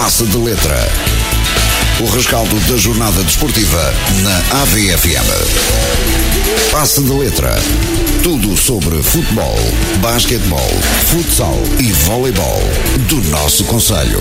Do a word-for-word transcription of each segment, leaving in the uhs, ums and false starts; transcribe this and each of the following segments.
Passe de Letra. O rescaldo da jornada desportiva na A V F M. Passe de Letra. Tudo sobre futebol, basquetebol, futsal e voleibol do nosso concelho.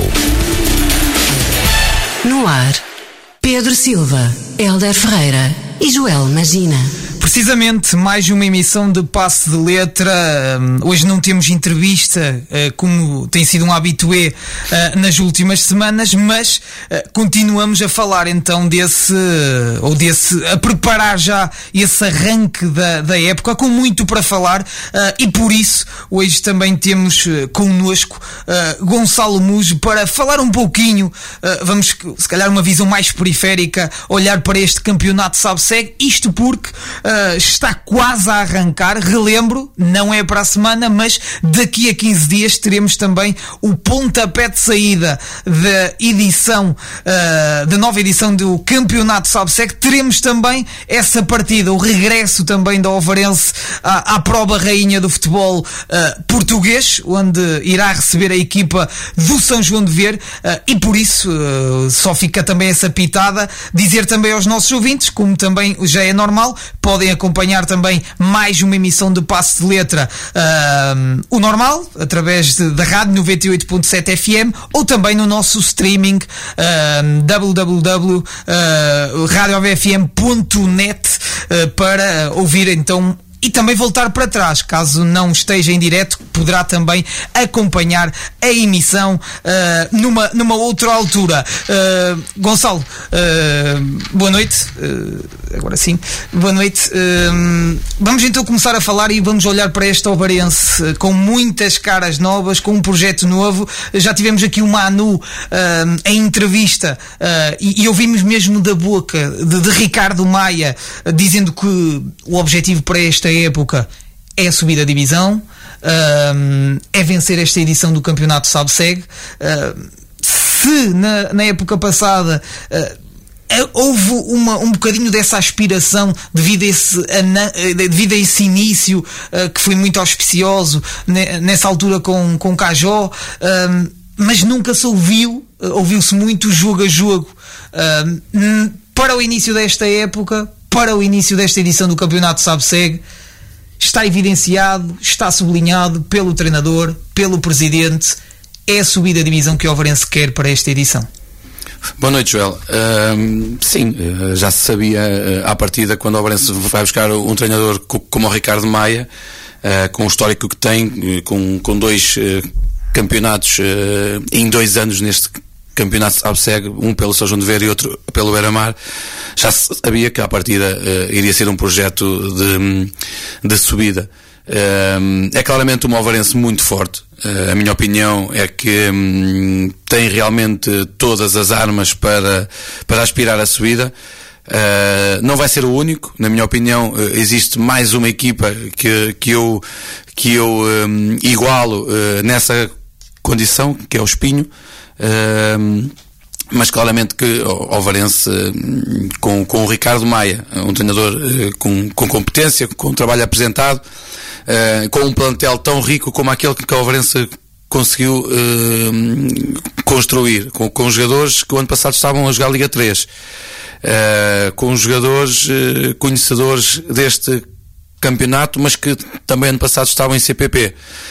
No ar, Pedro Silva, Hélder Ferreira e Joel Magina. Precisamente, mais uma emissão de Passe de Letra. Hoje não temos entrevista, como tem sido um habitué nas últimas semanas, mas continuamos a falar então desse, ou desse, a preparar já esse arranque da, da época, com muito para falar, e por isso hoje também temos connosco Gonçalo Mujo para falar um pouquinho, vamos se calhar uma visão mais periférica, olhar para este campeonato SABSEG, isto porque Uh, está quase a arrancar. Relembro, não é para a semana, mas daqui a quinze dias teremos também o pontapé de saída da edição, uh, da nova edição do Campeonato SABSEG. Teremos também essa partida, o regresso também da Ovarense à, à prova rainha do futebol uh, português, onde irá receber a equipa do São João de Ver, uh, e por isso uh, só fica também essa pitada, dizer também aos nossos ouvintes, como também já é normal, podem acompanhar também mais uma emissão de Passe de Letra, uh, o normal, através de, da rádio noventa e oito ponto sete F M, ou também no nosso streaming, uh, w w w ponto radio v f m ponto net, uh, para ouvir então e também voltar para trás, caso não esteja em direto, poderá também acompanhar a emissão uh, numa, numa outra altura. Uh, Gonçalo, uh, boa noite. Uh, agora sim, boa noite. Uh, vamos então começar a falar e vamos olhar para esta Ovarense uh, com muitas caras novas, com um projeto novo. Já tivemos aqui o Manu uh, em entrevista uh, e, e ouvimos mesmo da boca de, de Ricardo Maia uh, dizendo que o objetivo para esta época é subir a divisão, uh, é vencer esta edição do Campeonato SABSEG. Uh, se na, na época passada uh, houve uma, um bocadinho dessa aspiração devido a esse, devido a esse início uh, que foi muito auspicioso nessa altura com, com Cajó, uh, mas nunca se ouviu, uh, ouviu-se muito jogo a jogo. Uh, para o início desta época, para o início desta edição do Campeonato SABSEG, está evidenciado, está sublinhado pelo treinador, pelo presidente, é a subida de divisão que o Ovarense quer para esta edição. Boa noite, Joel. Uh, sim, uh, já se sabia uh, à partida, quando o Ovarense vai buscar um treinador co- como o Ricardo Maia, uh, com o histórico que tem, uh, com, com dois uh, campeonatos uh, em dois anos neste campeonato SABSEG, um pelo São João de Ver e outro pelo Beira-Mar, já se sabia que à partida uh, iria ser um projeto de, de subida. Uh, é claramente uma Ovarense muito forte. Uh, a minha opinião é que um, tem realmente todas as armas para, para aspirar à subida. Uh, não vai ser o único. Na minha opinião, uh, existe mais uma equipa que, que eu, que eu um, igualo uh, nessa condição, que é o Espinho. Uh, mas claramente que o Ovarense, uh, com, com o Ricardo Maia, um treinador uh, com, com competência, com um trabalho apresentado, uh, com um plantel tão rico como aquele que o Ovarense conseguiu uh, construir, com, com jogadores que o ano passado estavam a jogar Liga três, uh, com jogadores uh, conhecedores deste campeonato, mas que também ano passado estavam em C P P.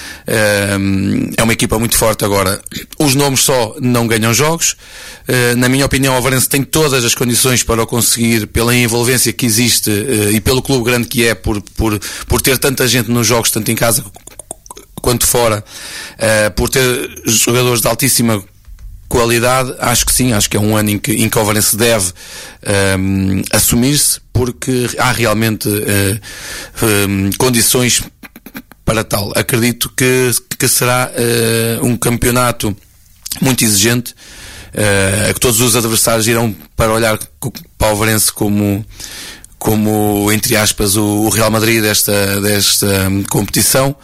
É uma equipa muito forte agora. Os nomes só não ganham jogos. Na minha opinião, o Ovarense tem todas as condições para o conseguir, pela envolvência que existe e pelo clube grande que é, por, por, por ter tanta gente nos jogos, tanto em casa quanto fora, por ter jogadores de altíssima qualidade. Acho que sim, acho que é um ano em que, em que o Ovarense deve um, assumir-se, porque há realmente uh, um, condições para tal. Acredito que, que será uh, um campeonato muito exigente, uh, que todos os adversários irão para olhar para o Ovarense como, como entre aspas, o, o Real Madrid desta, desta um, competição,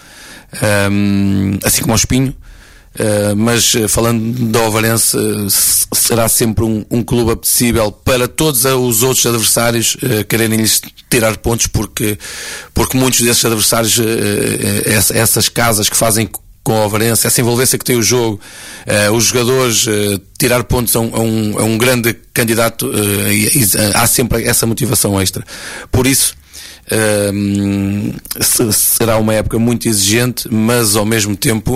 um, assim como o Espinho. Uh, mas uh, falando do Ovarense, uh, será sempre um, um clube apetecível para todos os outros adversários uh, quererem-lhes tirar pontos, porque, porque muitos desses adversários, uh, uh, essa, essas casas que fazem com o Ovarense, essa envolvência que tem o jogo, uh, os jogadores uh, tirar pontos a um, a um, a um grande candidato, uh, e, e, uh, há sempre essa motivação extra. Por isso, Uh, será uma época muito exigente, mas ao mesmo tempo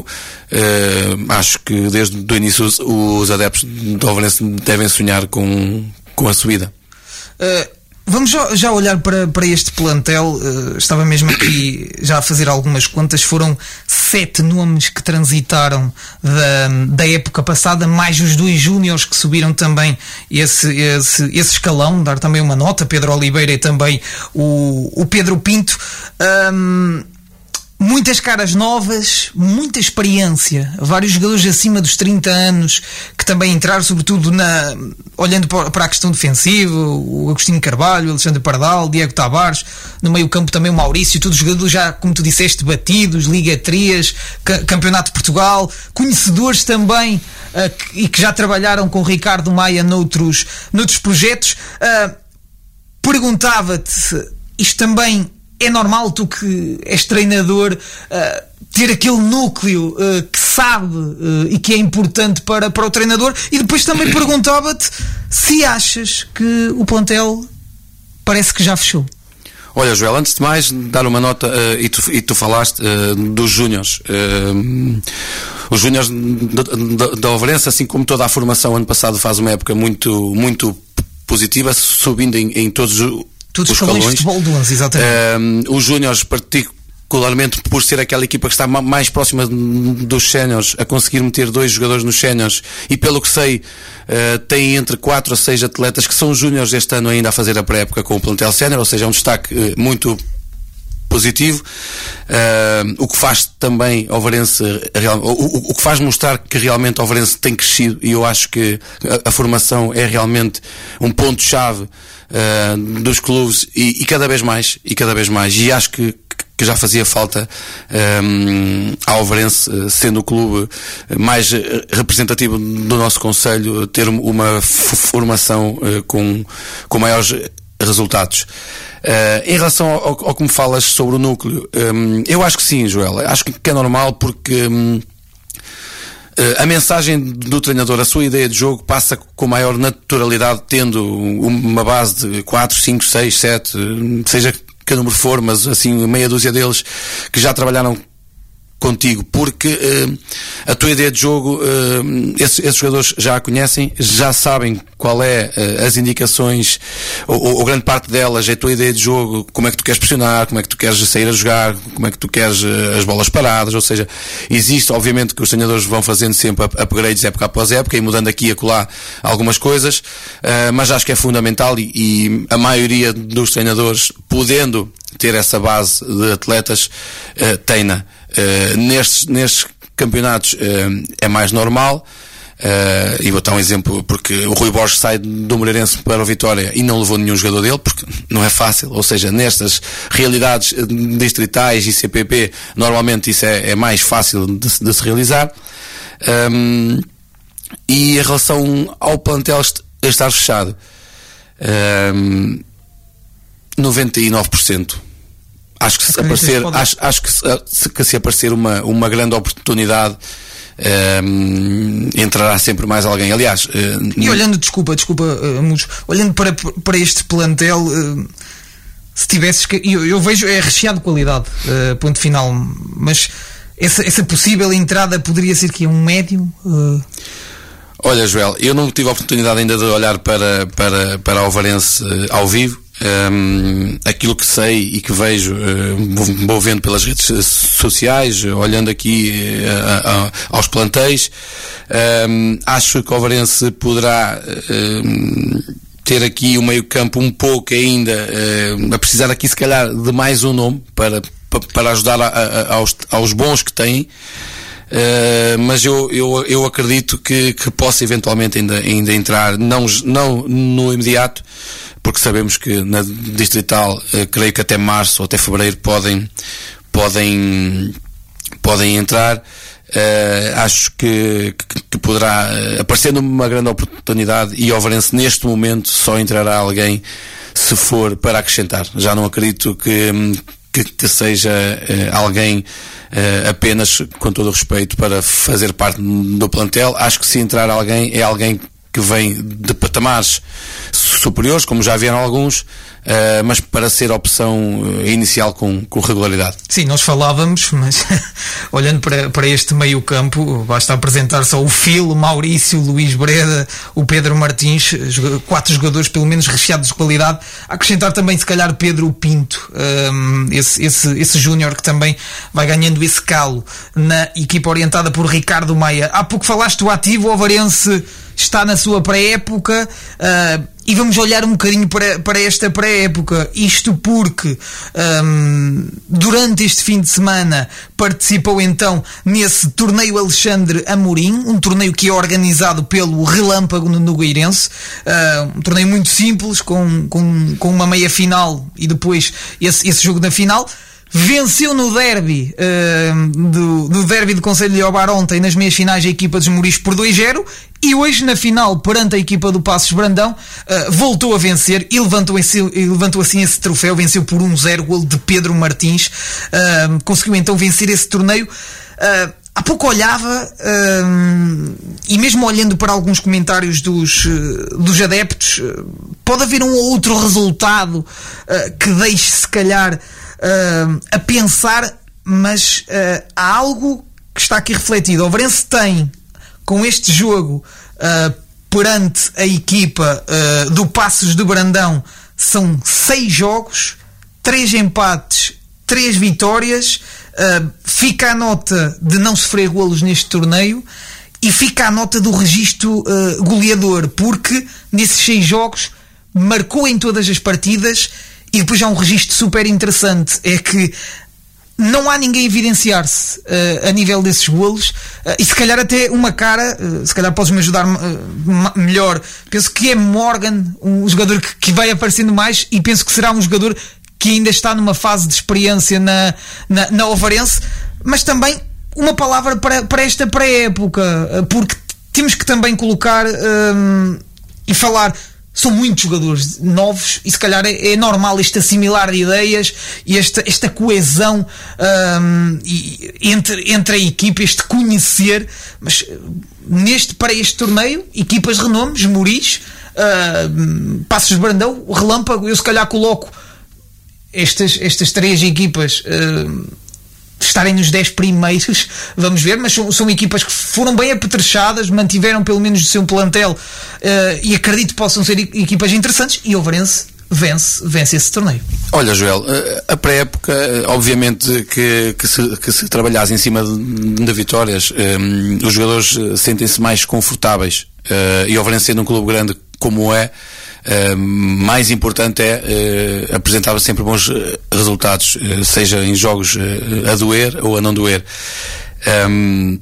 uh, acho que desde o início os, os adeptos do Ovarense devem sonhar com, com a subida. Uh, vamos já, já olhar para, para este plantel. Uh, estava mesmo aqui já a fazer algumas contas. Foram sete nomes que transitaram da, da época passada, mais os dois júniores que subiram também esse, esse, esse escalão. Dar também uma nota, Pedro Oliveira e também o, o Pedro Pinto. Um, muitas caras novas, muita experiência, vários jogadores acima dos trinta anos que também entraram, sobretudo na, olhando para a questão defensiva, o Agostinho Carvalho, o Alexandre Pardal, Diego Tavares, no meio campo também o Maurício, todos jogadores já, como tu disseste, batidos, Liga três, Campeonato de Portugal, conhecedores também, uh, que, e que já trabalharam com o Ricardo Maia noutros, noutros projetos. Uh, perguntava-te, isto também é normal, tu que és treinador, uh, ter aquele núcleo uh, que sabe uh, e que é importante para, para o treinador, e depois também perguntava-te se achas que o plantel parece que já fechou. Olha, Joel, antes de mais dar uma nota, uh, e, tu, e tu falaste uh, dos júniores. Uh, os júniores da Ovarense, assim como toda a formação ano passado, faz uma época muito, muito positiva, subindo em, em todos os Todos os escalões de futebol do onze, exatamente. Uh, os júniores, particularmente por ser aquela equipa que está mais próxima dos séniores, a conseguir meter dois jogadores nos séniores, e pelo que sei, uh, tem entre quatro a seis atletas que são júniores este ano ainda a fazer a pré-época com o plantel sénior, ou seja, é um destaque uh, muito positivo, uh, o que faz também Ovarense, real, o, o, o que faz mostrar que realmente Ovarense tem crescido, e eu acho que a, a formação é realmente um ponto-chave uh, dos clubes, e, e cada vez mais, e cada vez mais, e acho que, que já fazia falta um, ao Ovarense, sendo o clube mais representativo do nosso concelho, ter uma formação uh, com, com maiores resultados. Uh, em relação ao, ao que me falas sobre o núcleo, um, eu acho que sim, Joel, acho que é normal, porque um, uh, a mensagem do treinador, a sua ideia de jogo passa com maior naturalidade, tendo uma base de quatro, cinco, seis, sete, seja que número for, mas assim meia dúzia deles que já trabalharam contigo, porque uh, a tua ideia de jogo, uh, esses, esses jogadores já a conhecem, já sabem qual é uh, as indicações, ou, ou grande parte delas é a tua ideia de jogo, como é que tu queres pressionar, como é que tu queres sair a jogar, como é que tu queres uh, as bolas paradas, ou seja, existe obviamente que os treinadores vão fazendo sempre upgrades época após época e mudando aqui e acolá algumas coisas, uh, mas acho que é fundamental, e, e a maioria dos treinadores, podendo ter essa base de atletas, uh, tem-na. Uh, nestes, nestes campeonatos uh, é mais normal, uh, e vou dar um exemplo, porque o Rui Borges sai do Moreirense para o Vitória e não levou nenhum jogador dele, porque não é fácil, ou seja, nestas realidades distritais e C P P normalmente isso é, é mais fácil de, de se realizar. Um, e em relação ao plantel estar fechado, um, noventa e nove por cento. Acho que se aparecer, acho, acho que, se, que se aparecer uma, uma grande oportunidade, um, entrará sempre mais alguém. Aliás, uh, e olhando, desculpa, desculpa, uh, Mudos, olhando para, para este plantel, uh, se tivesses que, eu, eu vejo, é recheado de qualidade, uh, ponto final, mas essa, essa possível entrada poderia ser que é um médio? Uh... Olha, Joel, eu não tive a oportunidade ainda de olhar para, para, para a Ovarense uh, ao vivo. Um, aquilo que sei e que vejo, uh, vou vendo pelas redes sociais, olhando aqui uh, uh, uh, aos plantéis, um, acho que o Ovarense poderá uh, ter aqui o meio campo um pouco ainda uh, a precisar aqui se calhar de mais um nome para, para ajudar a, a, aos, aos bons que têm. Uh, mas eu, eu, eu acredito que, que possa eventualmente ainda, ainda entrar, não, não no imediato, porque sabemos que na distrital, uh, creio que até março ou até fevereiro podem, podem, podem entrar. Uh, acho que, que, que poderá uh, aparecer numa grande oportunidade, e o Ovarense neste momento só entrará alguém se for para acrescentar. Já não acredito que, que, que seja uh, alguém uh, apenas, com todo o respeito, para fazer parte do plantel. Acho que se entrar alguém, é alguém que vem de patamares superiores, como já vieram alguns, uh, mas para ser opção uh, inicial com, com regularidade. Sim, nós falávamos, mas olhando para, para este meio campo, basta apresentar só o Filo, o Maurício, o Luís Breda, o Pedro Martins, quatro jogadores pelo menos recheados de qualidade. A acrescentar também se calhar Pedro Pinto, um, esse, esse, esse júnior que também vai ganhando esse calo na equipa orientada por Ricardo Maia. Há pouco falaste do ativo, o Ovarense está na sua pré-época, uh, e vamos olhar um bocadinho para, para esta pré-época, isto porque um, durante este fim de semana participou então nesse torneio Alexandre Amorim, um torneio que é organizado pelo Relâmpago no Nogueirense, uh, um torneio muito simples, com, com, com uma meia final e depois esse, esse jogo na final. Venceu no derby uh, do, do derby do Conselho de Obar ontem nas meias finais a equipa dos Moris por dois a zero, e hoje na final perante a equipa do Passos Brandão uh, voltou a vencer e levantou, esse, e levantou assim esse troféu, venceu por um a zero, golo de Pedro Martins, uh, conseguiu então vencer esse torneio. Uh, há pouco olhava uh, e mesmo olhando para alguns comentários dos, uh, dos adeptos, uh, pode haver um ou outro resultado uh, que deixe se calhar Uh, a pensar, mas uh, há algo que está aqui refletido. O Ovarense tem, com este jogo uh, perante a equipa uh, do Passos de Brandão, são seis jogos, três empates, três vitórias, uh, fica a nota de não sofrer golos neste torneio e fica a nota do registro uh, goleador, porque nesses seis jogos marcou em todas as partidas. E depois há um registro super interessante, é que não há ninguém a evidenciar-se uh, a nível desses golos, uh, e se calhar até uma cara, uh, se calhar podes-me ajudar uh, melhor, penso que é Morgan, um jogador que, que vai aparecendo mais, e penso que será um jogador que ainda está numa fase de experiência na, na, na Ovarense, mas também uma palavra para, para esta pré-época, uh, porque temos que também colocar um, e falar. São muitos jogadores novos e se calhar é, é normal este assimilar de ideias e esta, esta coesão um, e, entre, entre a equipa, este conhecer, mas neste, para este torneio, equipas de renomes, Moris, uh, Passos de Brandão, o Relâmpago, eu se calhar coloco estas, estas três equipas uh, estarem nos dez primeiros, vamos ver, mas são, são equipas que foram bem apetrechadas, mantiveram pelo menos o seu plantel, uh, e acredito que possam ser equipas interessantes, e o Ovarense vence, vence esse torneio. Olha, Joel, a pré-época, obviamente que, que, se, que se trabalhasse em cima de, de vitórias, um, os jogadores sentem-se mais confortáveis, uh, e o Ovarense sendo um clube grande como é, Uh, mais importante é uh, apresentar sempre bons uh, resultados, uh, seja em jogos uh, a doer ou a não doer. Um,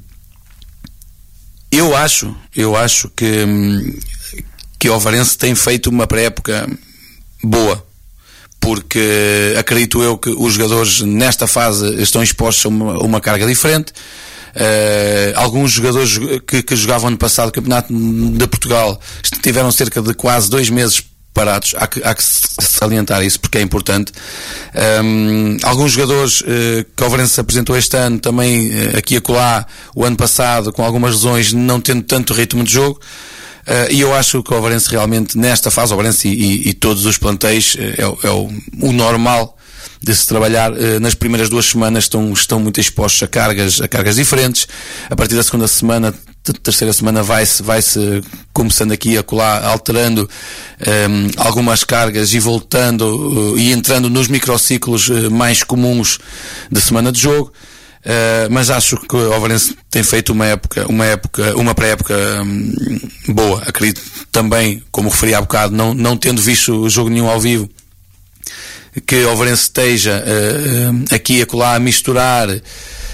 eu acho, eu acho que, um, que o Ovarense tem feito uma pré-época boa, porque acredito eu que os jogadores nesta fase estão expostos a uma, a uma carga diferente. Uh, alguns jogadores que, que jogavam ano passado o Campeonato de Portugal tiveram cerca de quase dois meses parados. Há que, há que salientar isso porque é importante. Um, alguns jogadores uh, que o Ovarense apresentou este ano também uh, aqui e acolá o ano passado com algumas lesões, não tendo tanto ritmo de jogo. Uh, e eu acho que o Ovarense realmente nesta fase, o Ovarense e, e, e todos os plantéis, uh, é, é o, o normal de se trabalhar. Uh, nas primeiras duas semanas estão, estão muito expostos a cargas, a cargas diferentes. A partir da segunda semana, terceira semana vai-se, vai-se começando aqui a colar, alterando um, algumas cargas e voltando uh, e entrando nos microciclos uh, mais comuns de semana de jogo. Uh, mas acho que o Ovarense tem feito uma época, uma época, uma pré-época um, boa. Acredito também, como referi há bocado, não, não tendo visto jogo nenhum ao vivo, que o Ovarense esteja uh, aqui a colar, a misturar uh,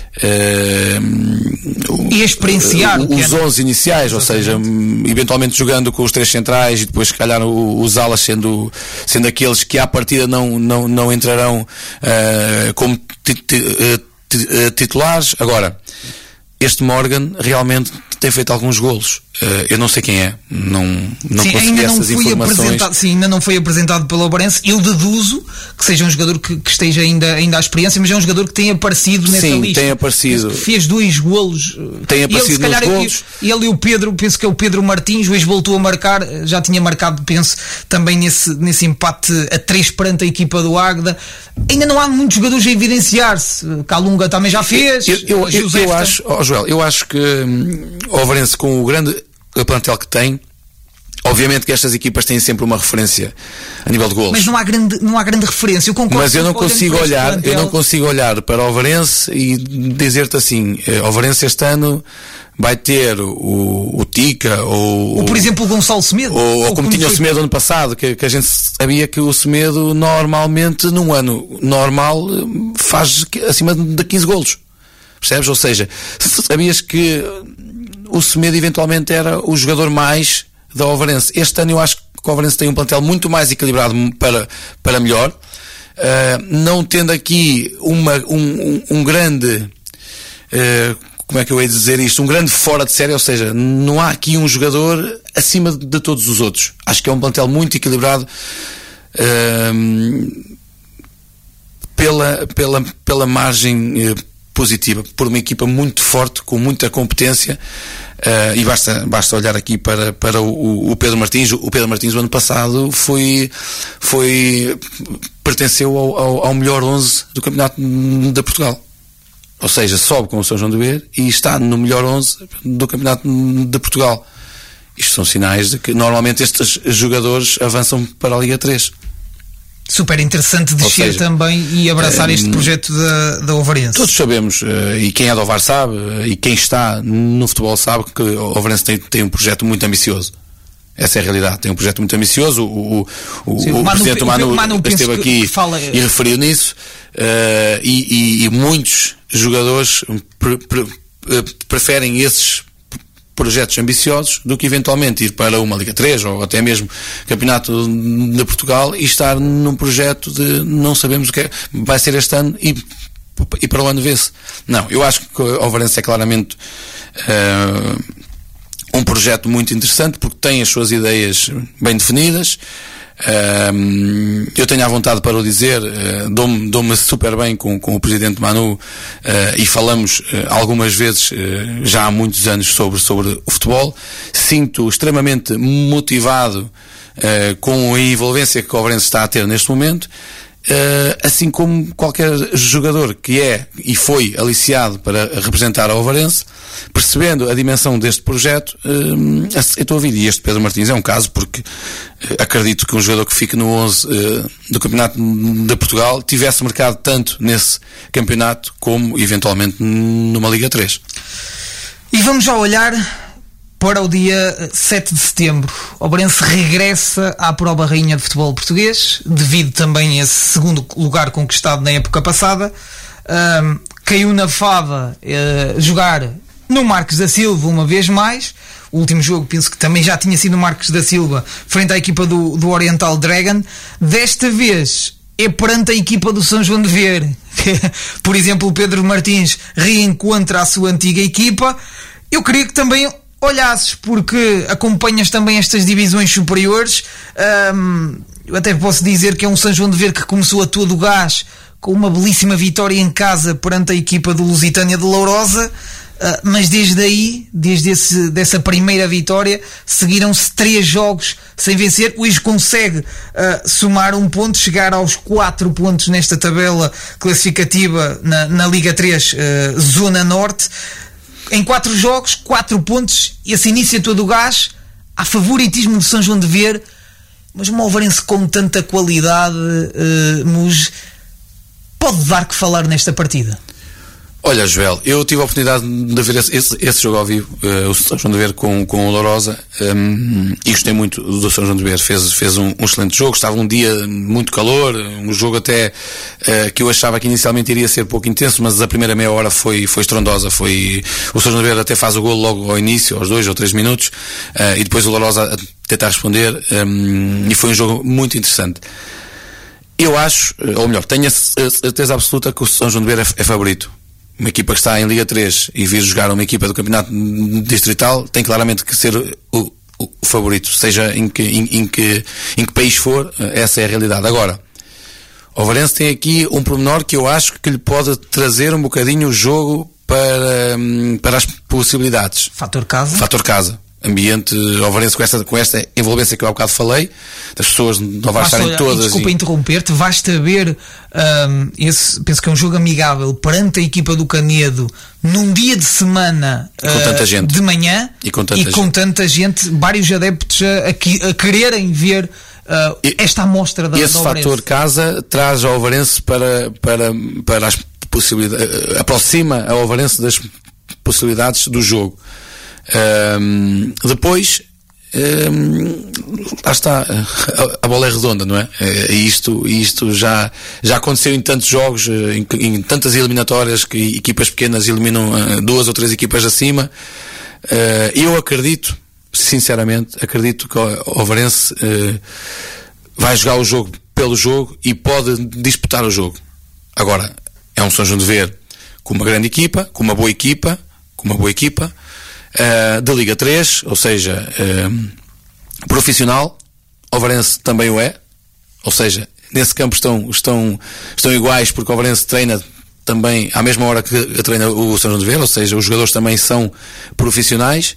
e a experienciar uh, os é... onze iniciais, exatamente. Ou seja, eventualmente jogando com os três centrais e depois se calhar os alas sendo, sendo aqueles que à partida não, não, não entrarão uh, como titulares. Agora, este Morgan realmente tem feito alguns golos. Uh, eu não sei quem é, não, não sim, consegui ainda não essas foi informações. Apresentado, sim, ainda não foi apresentado pelo Obarense. Eu deduzo que seja um jogador que, que esteja ainda, ainda à experiência, mas é um jogador que tem aparecido nessa sim, lista. Tem aparecido. Fez dois golos. Tem aparecido ele, se calhar, nos golos. Ele e o Pedro, penso que é o Pedro Martins, hoje voltou a marcar, já tinha marcado, penso, também nesse, nesse empate a três perante a equipa do Águeda. Ainda não há muitos jogadores a evidenciar-se. Calunga também já fez. Eu, eu, eu, eu, eu acho, oh, Joel, eu acho que hum, o Ovarense, com o grande plantel que tem, obviamente que estas equipas têm sempre uma referência a nível de golos. Mas não há grande, não há grande referência. Eu concordo. Mas eu não consigo olhar, eu não consigo olhar para o Ovarense e dizer-te assim, o Ovarense este ano vai ter o, o Tica ou, ou por exemplo o Gonçalo Semedo, ou, ou, ou como tinha o Semedo ano passado, que, que a gente sabia que o Semedo normalmente num ano normal faz acima de quinze golos, percebes? Ou seja, sabias que o Semedo eventualmente era o jogador mais da Ovarense. Este ano eu acho que o Ovarense tem um plantel muito mais equilibrado para, para melhor, uh, não tendo aqui uma, um, um, um grande uh, como é que eu ia dizer isto? Um grande fora de série, ou seja, não há aqui um jogador acima de todos os outros. Acho que é um plantel muito equilibrado uh, pela, pela, pela margem uh, positiva, por uma equipa muito forte, com muita competência, uh, e basta, basta olhar aqui para, para o, o Pedro Martins. O Pedro Martins, o ano passado, foi, foi, pertenceu ao, ao, ao melhor onze do Campeonato de Portugal. Ou seja, sobe com o São João do Beiro e está no melhor onze do Campeonato de Portugal. Isto são sinais de que normalmente estes jogadores avançam para a Liga três. Super interessante descer seja, também e abraçar é, este projeto da, da Ovarense. Todos sabemos, e quem é do Ovar sabe, e quem está no futebol sabe que o Ovarense tem, tem um projeto muito ambicioso. Essa é a realidade, tem um projeto muito ambicioso. O, o, Sim, o, o Manu, Presidente Manu, Manu esteve aqui fala... e referiu nisso, uh, e, e, e muitos jogadores pre, pre, preferem esses projetos ambiciosos do que eventualmente ir para uma Liga três ou até mesmo Campeonato de Portugal e estar num projeto de não sabemos o que é, vai ser este ano e, e para o ano vê-se. Não, eu acho que o Ovarense é claramente uh, um projeto muito interessante porque tem as suas ideias bem definidas. Uh, eu tenho à vontade para o dizer, uh, dou-me, dou-me super bem com, com o Presidente Manu, uh, e falamos uh, algumas vezes, uh, já há muitos anos, sobre, sobre o futebol. Sinto extremamente motivado uh, com a envolvência que o Ovarense está a ter neste momento, uh, assim como qualquer jogador que é e foi aliciado para representar a Ovarense, percebendo a dimensão deste projeto, uh, eu estou a ouvir, e este Pedro Martins é um caso, porque acredito que um jogador que fique no onze uh, do Campeonato de Portugal tivesse marcado tanto nesse campeonato como eventualmente numa Liga três. E vamos já olhar para o dia sete de setembro. O Ovarense regressa à prova rainha de futebol português, devido também a esse segundo lugar conquistado na época passada. Um, caiu na fava uh, jogar no Marques da Silva uma vez mais. O último jogo penso que também já tinha sido o Marques da Silva frente à equipa do, do Oriental Dragon. Desta vez é perante a equipa do São João de Ver, que, por exemplo, o Pedro Martins reencontra a sua antiga equipa. Eu queria que também olhasses, porque acompanhas também estas divisões superiores. Um, eu até posso dizer que é um São João de Ver que começou a todo gás com uma belíssima vitória em casa perante a equipa do Lusitânia de Lourosa. Uh, mas desde aí, desde esse, dessa primeira vitória, seguiram-se três jogos sem vencer. Hoje consegue uh, somar um ponto, chegar aos quatro pontos nesta tabela classificativa na, na Liga três, uh, Zona Norte. Em quatro jogos, quatro pontos, esse início a todo o gás. Há favoritismo de São João de Ver, mas uma Ovarense com tanta qualidade, uh, Muge, pode dar que falar nesta partida. Olha, Joel, eu tive a oportunidade de ver esse, esse, esse jogo ao vivo, uh, o São João de Ver com, com o Lourosa, um, e gostei muito do São João de Ver. Fez, fez um, um excelente jogo, estava um dia muito calor, um jogo até uh, que eu achava que inicialmente iria ser pouco intenso, mas a primeira meia hora foi, foi estrondosa. Foi, o São João de Ver até faz o golo logo ao início, aos dois ou três minutos, uh, e depois o Lourosa a tentar responder, um, e foi um jogo muito interessante. Eu acho, ou melhor, tenho a certeza absoluta que o São João de Ver é, é favorito. uma equipa que está em Liga três e vir jogar uma equipa do campeonato distrital, tem claramente que ser o, o favorito, seja em que, em, em, que, em que país for, essa é a realidade. Agora, o Ovarense tem aqui um pormenor que eu acho que lhe pode trazer um bocadinho o jogo para, para as possibilidades. Fator casa. Fator casa. Ambiente Ovarense com esta, com esta envolvência que eu há bocado falei, das pessoas não vai estarem todas. Desculpa e... interromper-te, basta ver, um, esse, penso que é um jogo amigável perante a equipa do Canedo num dia de semana com uh, tanta gente. De manhã e com tanta, e gente. Com tanta gente, vários adeptos a, a, a quererem ver uh, e, esta amostra da Esse da fator casa traz ao Ovarense para, para, para as possibilidades, aproxima a Ovarense das possibilidades do jogo. Um, depois um, lá está, a, a bola é redonda, não é? E isto, isto já, já aconteceu em tantos jogos, em, em tantas eliminatórias que equipas pequenas eliminam uh, duas ou três equipas acima. Uh, eu acredito, sinceramente, acredito que o Ovarense uh, vai jogar o jogo pelo jogo e pode disputar o jogo. Agora, é um São João de Ver com uma grande equipa, com uma boa equipa, com uma boa equipa. Uh, da Liga três, ou seja, uh, profissional. Ovarense também o é, ou seja, nesse campo estão, estão, estão iguais, porque o Ovarense treina também à mesma hora que treina o São João de Ver, ou seja, os jogadores também são profissionais.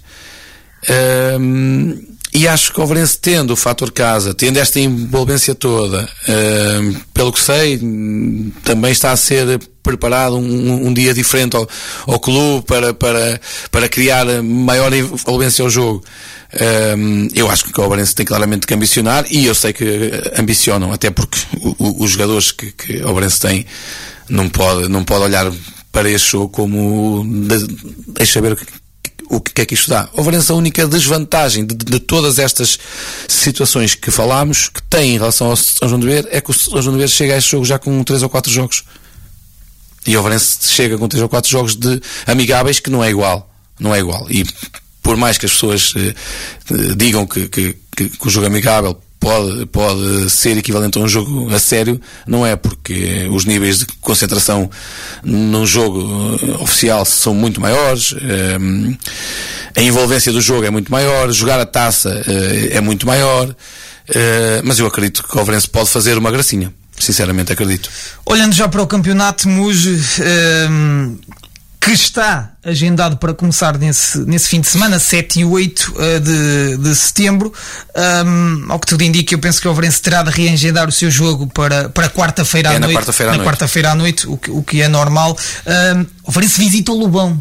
Uh, e acho que o Ovarense, tendo o fator casa, tendo esta envolvência toda, uh, pelo que sei, também está a ser preparado um, um dia diferente ao, ao clube para, para, para criar maior envolvência ao jogo. Um, eu acho que o Ovarense tem claramente que ambicionar, e eu sei que ambicionam, até porque o, o, os jogadores que, que o Ovarense tem não pode, não pode olhar para este jogo como de, deixa ver o que, o que é que isto dá. O Ovarense, a única desvantagem de, de, de todas estas situações que falámos, que tem em relação ao São João de Ver, é que o São João de Ver chega a este jogo já com três ou quatro jogos. E o Ovarense chega com três ou quatro jogos de amigáveis, que não é igual. Não é igual. E por mais que as pessoas eh, digam que, que, que, que o jogo amigável pode, pode ser equivalente a um jogo a sério, não é, porque os níveis de concentração num jogo oficial são muito maiores, eh, a envolvência do jogo é muito maior, jogar a taça eh, é muito maior, eh, mas eu acredito que o Ovarense pode fazer uma gracinha. Sinceramente acredito. Olhando já para o campeonato, Muge, um, que está agendado para começar nesse, nesse fim de semana, sete e oito uh, de, de setembro, um, ao que tudo indica, eu penso que o Ovarense terá de reagendar o seu jogo para, para quarta-feira à é noite. Na quarta-feira à na noite. quarta-feira à noite, o que, o que é normal. Um, o Ovarense visita o Lobão.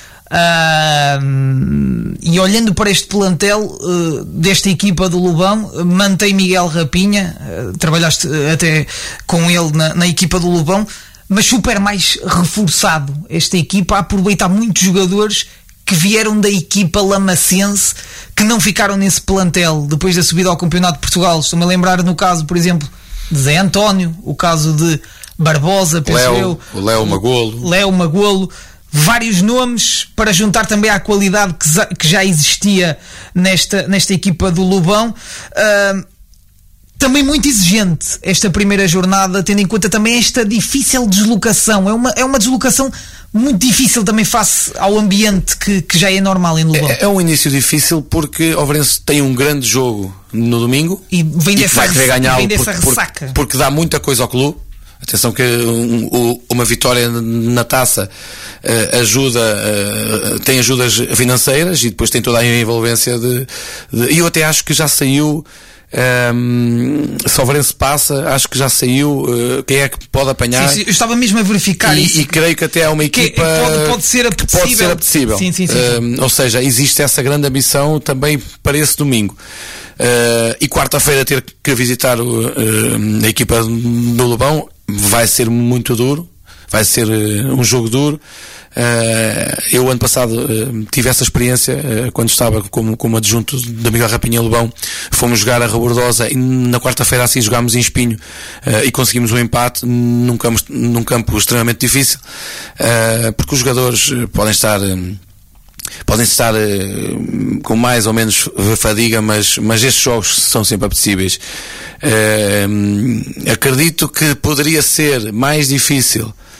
Uh, e olhando para este plantel uh, desta equipa do Lobão, uh, mantém Miguel Rapinha, uh, trabalhaste uh, até com ele na, na equipa do Lobão, mas super mais reforçado esta equipa, a aproveitar muitos jogadores que vieram da equipa lamacense, que não ficaram nesse plantel depois da subida ao Campeonato de Portugal. Estou-me a lembrar no caso, por exemplo, de Zé António, o caso de Barbosa, penso Léo, eu, o Léo Magolo, Léo Magolo. Vários nomes para juntar também à qualidade que, que já existia nesta, nesta equipa do Lobão. Uh, também muito exigente esta primeira jornada, tendo em conta também esta difícil deslocação. É uma, é uma deslocação muito difícil também face ao ambiente que, que já é normal em Lobão. É, é um início difícil porque o Ovarense tem um grande jogo no domingo e vem e dessa, vai querer ganhá-lo dessa porque, ressaca. Porque, porque dá muita coisa ao clube. Atenção que um, uma vitória na taça uh, ajuda, uh, tem ajudas financeiras e depois tem toda a envolvência de, de... E eu até acho que já saiu, um, se o Ovarense passa, acho que já saiu uh, quem é que pode apanhar. Sim, sim, eu estava mesmo a verificar e, isso. E creio que até é uma equipa que pode, pode ser apetecível. Pode ser apetecível. Sim, sim, sim, sim. Uh, ou seja, existe essa grande ambição também para esse domingo. Uh, e quarta-feira ter que visitar uh, a equipa do Lobão vai ser muito duro, vai ser uh, um jogo duro. Uh, eu ano passado uh, tive essa experiência uh, quando estava como, como adjunto da Miguel Rapinha Lobão. Fomos jogar a Rebordosa e na quarta-feira assim jogámos em Espinho uh, e conseguimos um empate num campo, num campo extremamente difícil, uh, porque os jogadores uh, podem estar uh, podem estar uh, com mais ou menos fadiga, mas, mas estes jogos são sempre apetecíveis. Uh, acredito que poderia ser mais difícil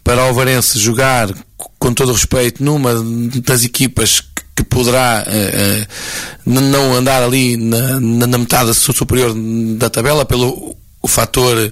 para o Alvarense jogar, com todo o respeito, numa das equipas que poderá uh, uh, não andar ali na, na, na metade superior da tabela pelo o fator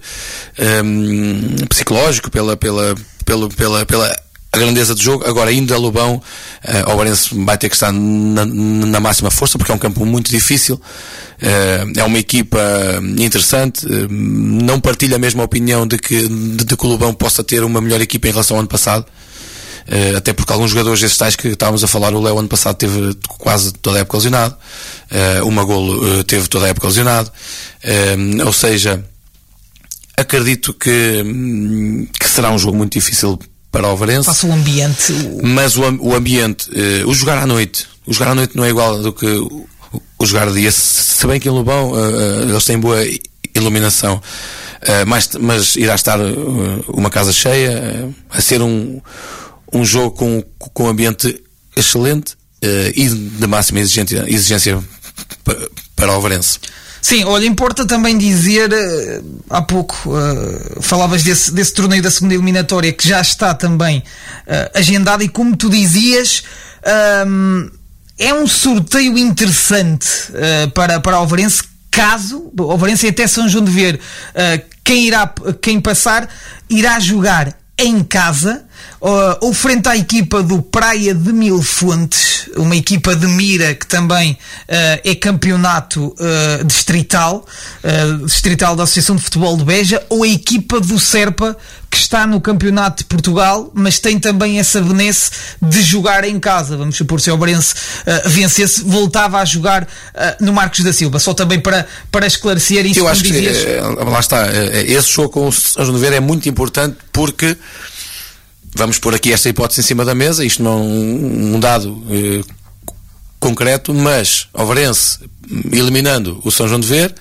um, psicológico, pela, pela, pela, pela, pela a grandeza do jogo. Agora, indo a Lobão, uh, o Alvarense vai ter que estar na, na máxima força, porque é um campo muito difícil, uh, é uma equipa interessante, uh, não partilho a mesma opinião de que, de, de que o Lobão possa ter uma melhor equipa em relação ao ano passado, uh, até porque alguns jogadores esses tais que estávamos a falar, o Léo ano passado teve quase toda a época lesionado, uh, o Magolo uh, teve toda a época lesionado, uh, ou seja, acredito que, que será um jogo muito difícil para o Alvarense. Passa o ambiente. Mas o, o ambiente, uh, o jogar à noite, o jogar à noite não é igual do que o, o jogar de dia. Se bem que em Lobão uh, uh, eles têm boa iluminação, uh, mas, mas irá estar uh, uma casa cheia, uh, a ser um, um jogo com, com um ambiente excelente uh, e de máxima exigência, exigência para, para o Alvarense. Sim, olha, importa também dizer, uh, há pouco uh, falavas desse, desse torneio da segunda eliminatória que já está também uh, agendado, e como tu dizias, um, é um sorteio interessante uh, para, para o Alvarense, caso o Alvarense até São João de Ver, uh, quem, irá, quem passar irá jogar em casa, uh, ou frente à equipa do Praia de Mil Fontes, uma equipa de Mira que também uh, é campeonato uh, distrital, uh, distrital da Associação de Futebol de Beja, ou a equipa do Serpa, que está no Campeonato de Portugal, mas tem também essa benesse de jogar em casa. Vamos supor, se o Alvarense uh, vencesse, voltava a jogar uh, no Marcos da Silva. Só também para, para esclarecer isso. Eu acho que, dizias... uh, lá está, uh, esse jogo com o São João de Ver é muito importante, porque vamos pôr aqui esta hipótese em cima da mesa, isto não é um, um dado uh, concreto, mas o Alvarense, eliminando o São João de Ver,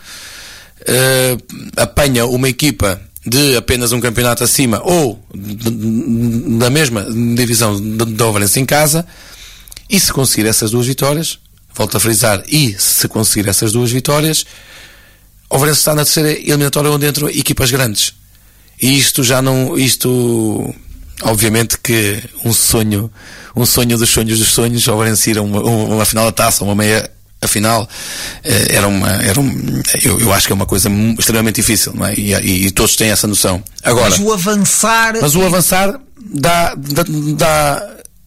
uh, apanha uma equipa de apenas um campeonato acima, ou da mesma divisão do Alvarense em casa, e se conseguir essas duas vitórias, volto a frisar, e se conseguir essas duas vitórias, o Alvarense está na terceira eliminatória onde entram equipas grandes. E isto já não, isto, obviamente que um sonho, um sonho dos sonhos dos sonhos, o Alvarense ir a uma, uma final da taça, uma meia afinal, era uma, era um, eu, eu acho que é uma coisa extremamente difícil, não é? E, e, e todos têm essa noção. Agora, mas o avançar, mas o avançar dá, dá, dá,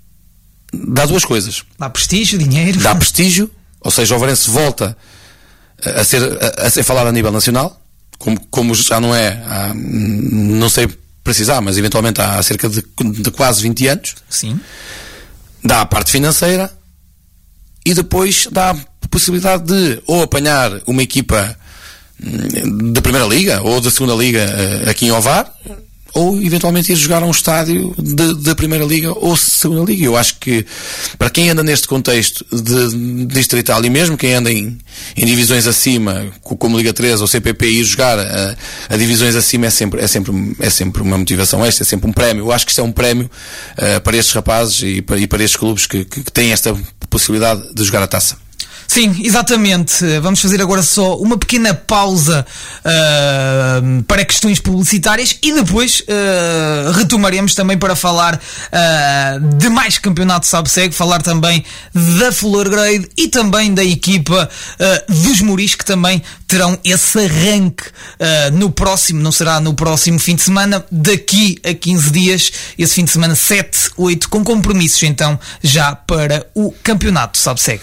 dá duas coisas. Dá prestígio, dinheiro. Dá prestígio, ou seja, o Alvarense volta a ser, a, a ser falado a nível nacional, como, como já não é, há, não sei precisar, mas eventualmente há cerca de, de quase vinte anos. Sim. Dá a parte financeira e depois dá a possibilidade de ou apanhar uma equipa da Primeira Liga ou da Segunda Liga aqui em Ovar, ou eventualmente ir jogar a um estádio da Primeira Liga ou Segunda Liga. Eu acho que para quem anda neste contexto de distrital, e mesmo quem anda em, em divisões acima, como Liga três ou C P P, ir jogar a, a divisões acima é sempre, é, sempre, é sempre uma motivação extra, é sempre um prémio. Eu acho que isto é um prémio uh, para estes rapazes e para, e para estes clubes que, que, que têm esta possibilidade de jogar a taça. Sim, exatamente. Vamos fazer agora só uma pequena pausa uh, para questões publicitárias e depois uh, retomaremos também para falar uh, de mais campeonato Sabseg, falar também da Fuller Grade e também da equipa uh, dos Muris, que também terão esse arranque uh, no próximo, não será no próximo fim de semana, daqui a quinze dias, esse fim de semana sete, oito, com compromissos então já para o campeonato Sabseg.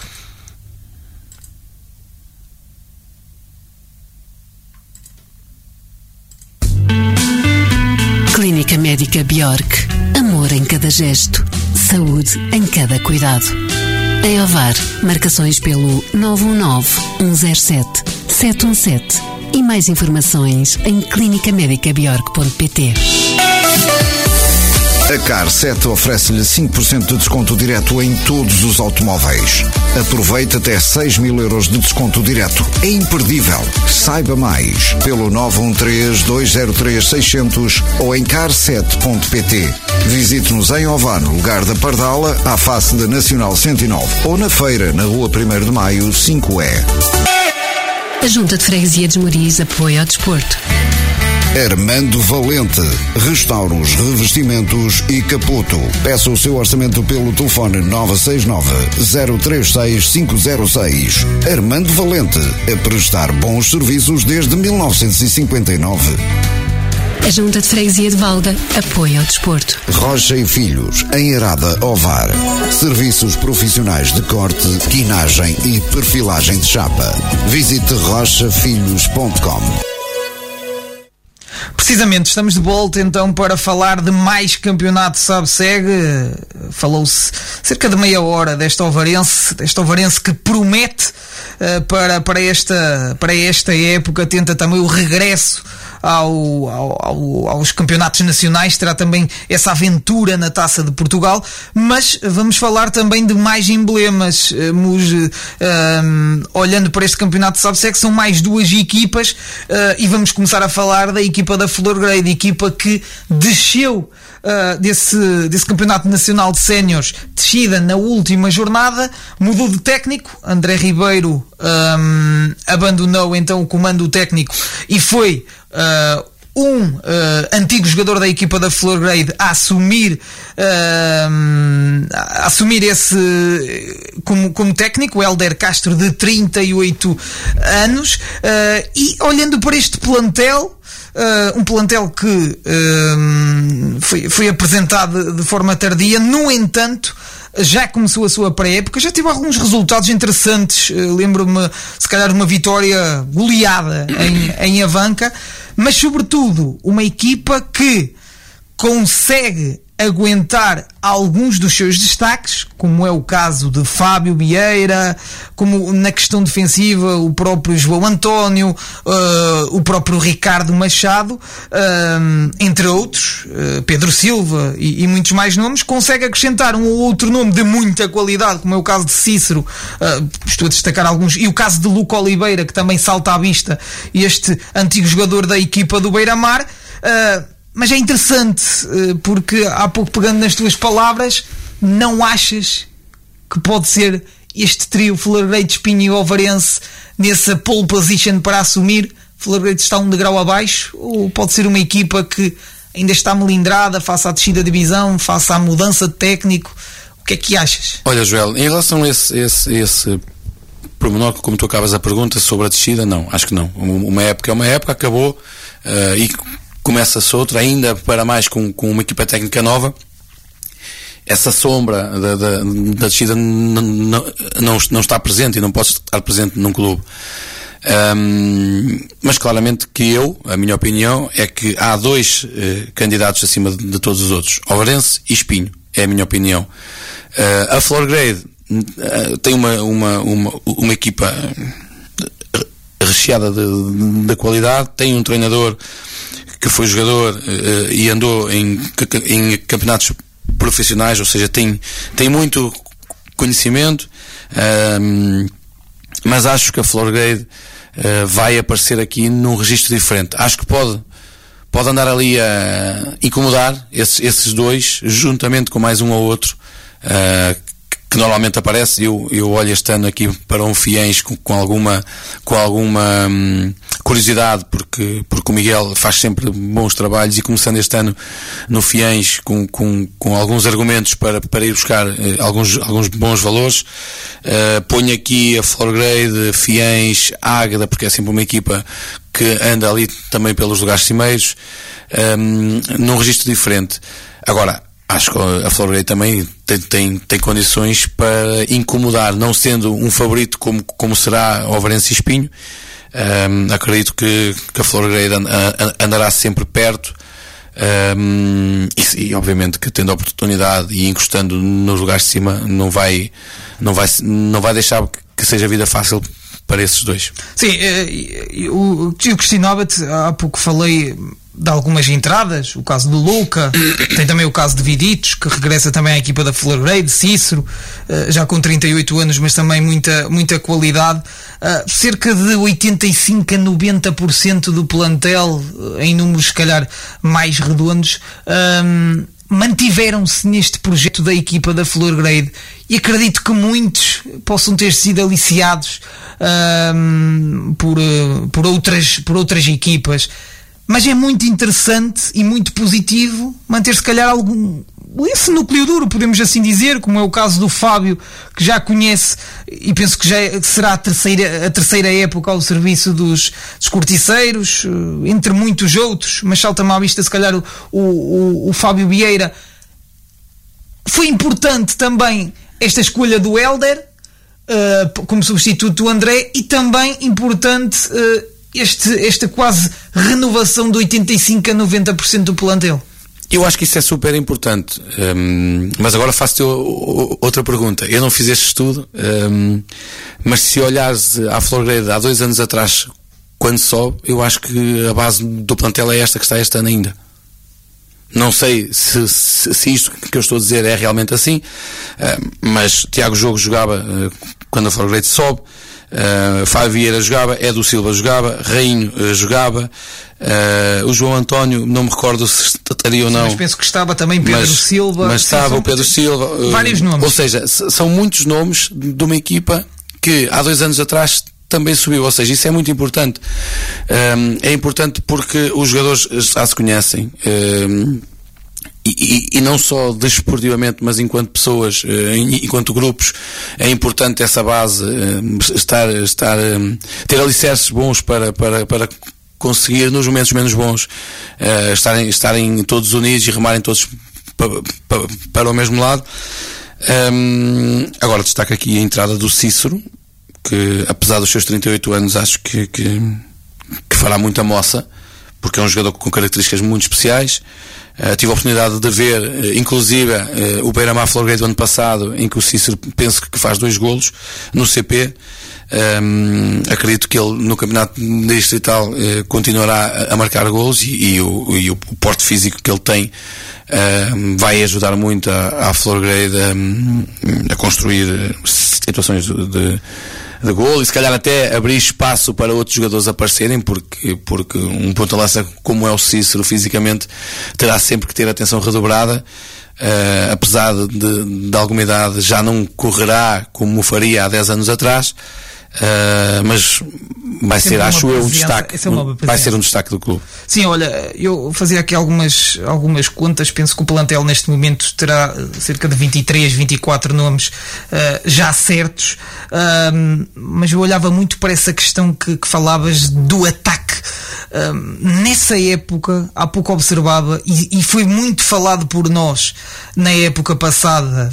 Clínica Médica Bjork. Amor em cada gesto. Saúde em cada cuidado. Em Ovar, marcações pelo nove um nove, um zero sete, sete um sete e mais informações em clínica médica bjork ponto pt. A Car sete oferece-lhe cinco por cento de desconto direto em todos os automóveis. Aproveite até seis mil euros de desconto direto. É imperdível. Saiba mais pelo nove um três, dois zero três, seis zero zero ou em car sete ponto pt. Visite-nos em Ovar, no lugar da Pardala, à face da Nacional cento e nove, ou na feira, na rua primeiro de maio, cinco E. A Junta de Freguesia de Esmoriz apoia ao desporto. Armando Valente, restauros, revestimentos e capoto. Peça o seu orçamento pelo telefone nove seis nove, zero três seis, cinco zero seis. Armando Valente, a prestar bons serviços desde mil novecentos e cinquenta e nove. A Junta de Freguesia de Valga apoia o desporto. Rocha e Filhos, em Arada Ovar. Serviços profissionais de corte, quinagem e perfilagem de chapa. Visite rocha filhos ponto com. Precisamente, estamos de volta então para falar de mais campeonato SABSEG. Falou-se cerca de meia hora desta Ovarense, desta Ovarense que promete uh, para, para, esta, para esta época, tenta também o regresso ao, ao, ao, aos campeonatos nacionais, terá também essa aventura na Taça de Portugal, mas vamos falar também de mais emblemas. Vamos, uh, um, olhando para este campeonato de SABSEG, são mais duas equipas uh, e vamos começar a falar da equipa da Florgrade, equipa que desceu uh, desse, desse campeonato nacional de séniores, descida na última jornada, mudou de técnico. André Ribeiro um, abandonou então o comando técnico e foi uh, um uh, antigo jogador da equipa da Florgrade a assumir uh, a assumir esse como, como técnico, o Hélder Castro, de trinta e oito anos, uh, e olhando para este plantel, Uh, um plantel que uh, foi, foi apresentado de forma tardia, no entanto já começou a sua pré-época, já teve alguns resultados interessantes. Uh, lembro-me, se calhar, uma vitória goleada em, em Avanca, mas sobretudo uma equipa que consegue aguentar alguns dos seus destaques, como é o caso de Fábio Vieira, como na questão defensiva o próprio João António, uh, o próprio Ricardo Machado, uh, entre outros, uh, Pedro Silva e, e muitos mais nomes. Consegue acrescentar um ou outro nome de muita qualidade, como é o caso de Cícero, uh, estou a destacar alguns, e o caso de Luca Oliveira, que também salta à vista, este antigo jogador da equipa do Beira-Mar. uh, Mas é interessante, porque há pouco, pegando nas tuas palavras, não achas que pode ser este trio Florgrade, Espinho e Ovarense nessa pole position para assumir? Florgrade está um degrau abaixo, ou pode ser uma equipa que ainda está melindrada face à descida de divisão, face à mudança de técnico? O que é que achas? Olha, Joel, em relação a esse, esse, esse pormenor, como tu acabas a pergunta sobre a descida, não, acho que não. Uma época é uma época, acabou, uh, e começa-se outra, ainda para mais com, com uma equipa técnica nova. Essa sombra da, da, da descida não, não, não está presente e não pode estar presente num clube. Um, mas claramente que eu, a minha opinião, é que há dois uh, candidatos acima de, de todos os outros, Ovarense e Espinho, é a minha opinião. Uh, a Florgrade uh, tem uma, uma, uma, uma equipa recheada de, de qualidade, tem um treinador que foi jogador uh, e andou em, em campeonatos profissionais, ou seja, tem, tem muito conhecimento, um, mas acho que a Florgrade uh, vai aparecer aqui num registro diferente. Acho que pode, pode andar ali a incomodar esses, esses dois, juntamente com mais um ou outro, uh, que normalmente aparece. Eu, eu olho este ano aqui para um Fiéns com, com alguma, com alguma hum, curiosidade, porque, porque o Miguel faz sempre bons trabalhos, e começando este ano no Fiéns com, com, com alguns argumentos para, para ir buscar eh, alguns, alguns bons valores. Uh, ponho aqui a Florgrade, Fiéns, Águeda, porque é sempre uma equipa que anda ali também pelos lugares cimeiros, um, num registro diferente. Agora, acho que a Florgrade também tem, tem, tem condições para incomodar, não sendo um favorito como, como será Ovarense e Espinho. Um, acredito que, que a Florgrade and, and, andará sempre perto, um, e, e obviamente que tendo a oportunidade e encostando nos lugares de cima, não vai, não vai, não vai deixar que seja vida fácil para esses dois. Sim, eu, eu questionava-te, há pouco falei de algumas entradas, o caso do Luca, tem também o caso de Viditos, que regressa também à equipa da Florgrade, Cícero, já com trinta e oito anos, mas também muita, muita qualidade. Cerca de oitenta e cinco a noventa por cento do plantel, em números se calhar mais redondos, um, mantiveram-se neste projeto da equipa da Florgrade, e acredito que muitos possam ter sido aliciados um, por, por, outras, por outras equipas. mas é muito interessante e muito positivo manter se calhar algum esse núcleo duro, podemos assim dizer, como é o caso do Fábio, que já conhece e penso que já será a terceira, a terceira época ao serviço dos, dos corticeiros, entre muitos outros, mas salta-me à vista se calhar o, o, o Fábio Vieira. Foi importante também esta escolha do Hélder uh, como substituto do André, e também importante uh, este, esta quase renovação de oitenta e cinco a noventa por cento do plantel. Eu acho que isso é super importante, um, mas agora faço-te outra pergunta. Eu não fiz este estudo, um, mas se olhares à Florgrade há dois anos atrás, quando sobe, eu acho que a base do plantel é esta que está este ano ainda. Não sei se, se, se isto que eu estou a dizer é realmente assim, uh, mas Tiago Jogo jogava uh, quando a Florgrade sobe, uh, Fábio Vieira jogava, Edu Silva jogava, Rainho uh, jogava, uh, o João António, não me recordo se estaria ou não. Mas penso que estava também Pedro mas, Silva. Mas estava o Pedro Silva. Uh, vários nomes. Ou seja, são muitos nomes de uma equipa que há dois anos atrás também subiu, ou seja, isso é muito importante. Um, é importante porque os jogadores já se conhecem, um, e, e, e não só desportivamente, mas enquanto pessoas, uh, enquanto grupos, é importante essa base, um, estar, estar, um, ter alicerces bons para, para, para conseguir, nos momentos menos bons, uh, estarem, estarem todos unidos e remarem todos para, para, para o mesmo lado. Um, agora destaco aqui a entrada do Cícero, que apesar dos seus trinta e oito anos acho que, que, que fará muita moça, porque é um jogador com características muito especiais. Uh, tive a oportunidade de ver, uh, inclusive, uh, o Beira-Mar Florgrade do ano passado, em que o Cícero penso que faz dois golos no C P. Um, acredito que ele no campeonato distrital uh, continuará a, a marcar golos, e, e, o, e o porte físico que ele tem uh, vai ajudar muito a, a Florgrade um, a construir situações de, de de gol, e se calhar até abrir espaço para outros jogadores aparecerem, porque, porque um ponta-lança como é o Cícero fisicamente terá sempre que ter atenção redobrada, uh, apesar de, de alguma idade já não correrá como o faria há dez anos atrás, uh, mas vai ser, acho eu, um destaque, é vai ser um destaque do clube. Sim, olha, eu fazia aqui algumas, algumas contas, penso que o plantel neste momento terá cerca de vinte e três, vinte e quatro nomes uh, já certos, uh, mas eu olhava muito para essa questão que, que falavas do ataque. Uh, nessa época, há pouco observava, e, e foi muito falado por nós na época passada,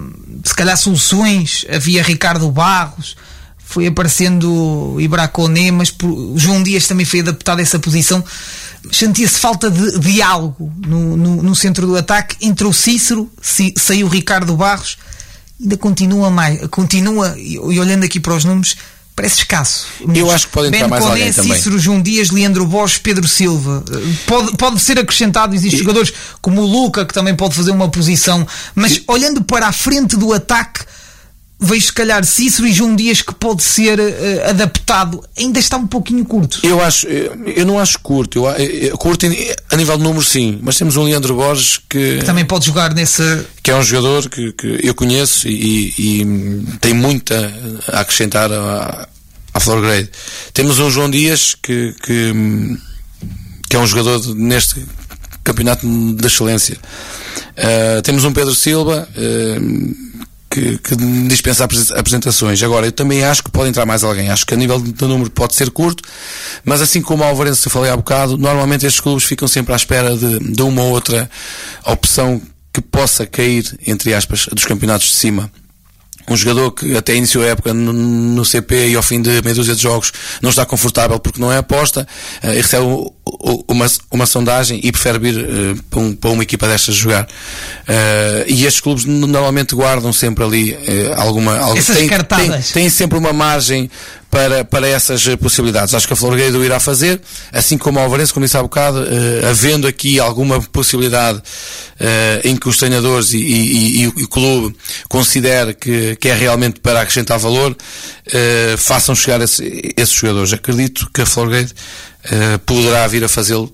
se calhar soluções, havia Ricardo Barros, foi aparecendo Ibraconé, mas o João Dias também foi adaptado a essa posição. Sentia-se falta de diálogo no, no, no centro do ataque. Entrou Cícero, saiu Ricardo Barros, ainda continua mais, continua, e olhando aqui para os números, parece escasso. Eu acho que pode entrar mais alguém também. Cícero, João Dias, Leandro Borges, Pedro Silva. Pode, pode ser acrescentado, existem e... jogadores como o Luca, que também pode fazer uma posição, mas e... olhando para a frente do ataque, vejo se calhar Cícero e João Dias que pode ser uh, adaptado. Ainda está um pouquinho curto. Eu acho, eu não acho curto. Eu, eu, curto a nível de números, sim. Mas temos um Leandro Borges que, que também pode jogar nessa. Que é um jogador que, que eu conheço e, e tem muito a acrescentar à, à Florgrade. Temos um João Dias que, que, que é um jogador neste campeonato de excelência. Uh, temos um Pedro Silva. Uh, Que, que dispensa apresentações. Agora, eu também acho que pode entrar mais alguém. Acho que a nível de número pode ser curto, mas assim como o Alvarense eu falei há bocado, normalmente estes clubes ficam sempre à espera de, de uma ou outra opção que possa cair, entre aspas, dos campeonatos de cima. Um jogador que até iniciou a época no, no C P e ao fim de meia dúzia de jogos não está confortável porque não é aposta, uh, e recebe o, o, uma, uma sondagem e prefere vir uh, para, um, para uma equipa destas jogar. Uh, e estes clubes normalmente guardam sempre ali uh, alguma... alguma Essas têm, cartadas. Têm, têm sempre uma margem para, para essas possibilidades. Acho que a Florgrade o irá fazer, assim como o Alvarense, como disse há bocado, uh, havendo aqui alguma possibilidade uh, em que os treinadores e, e, e, e o clube considere que, que é realmente para acrescentar valor, uh, façam chegar esse, esses jogadores. Acredito que a Florgrade uh, poderá vir a fazê-lo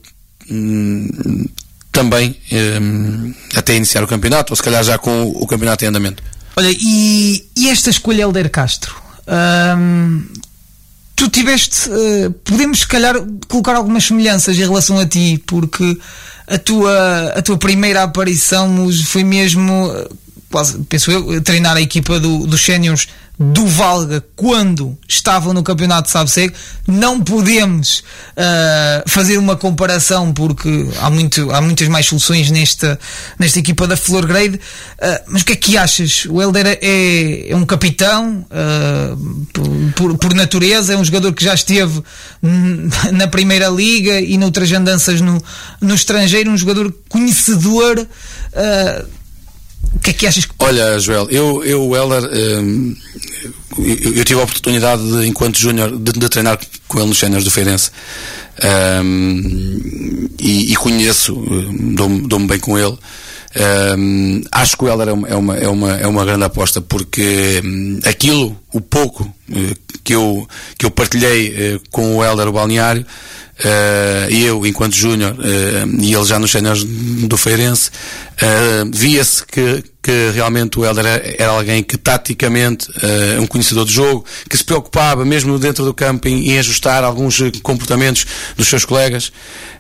um, também um, até iniciar o campeonato, ou se calhar já com o, o campeonato em andamento. Olha, e, e esta escolha Hélder Castro? Um... tu tiveste, uh, podemos se calhar colocar algumas semelhanças em relação a ti, porque a tua, a tua primeira aparição foi mesmo, quase, penso eu, treinar a equipa do, dos séniores do Valga quando estavam no campeonato de Sabseg. Não podemos uh, fazer uma comparação porque há, muito, há muitas mais soluções nesta, nesta equipa da Flor Grade, uh, mas o que é que achas? O Hélder é, é um capitão uh, por, por natureza, é um jogador que já esteve na Primeira Liga e noutras andanças no, no estrangeiro, um jogador conhecedor. uh, O que é que achas? Olha, Joel, eu, eu o Hélder, hum, eu, eu tive a oportunidade, de, enquanto júnior, de, de treinar com ele nos séniores do Feirense, hum, e, e conheço, dou-me, dou-me bem com ele. Hum, acho que o Hélder é uma, é, uma, é, uma, é uma grande aposta, porque hum, aquilo, o pouco que eu, que eu partilhei com o Hélder, o balneário, Uh, eu enquanto júnior uh, e ele já nos séniores do Feirense, uh, via-se que, que realmente o Hélder era, era alguém que taticamente, uh, um conhecedor de jogo, que se preocupava mesmo dentro do campo em, em ajustar alguns comportamentos dos seus colegas,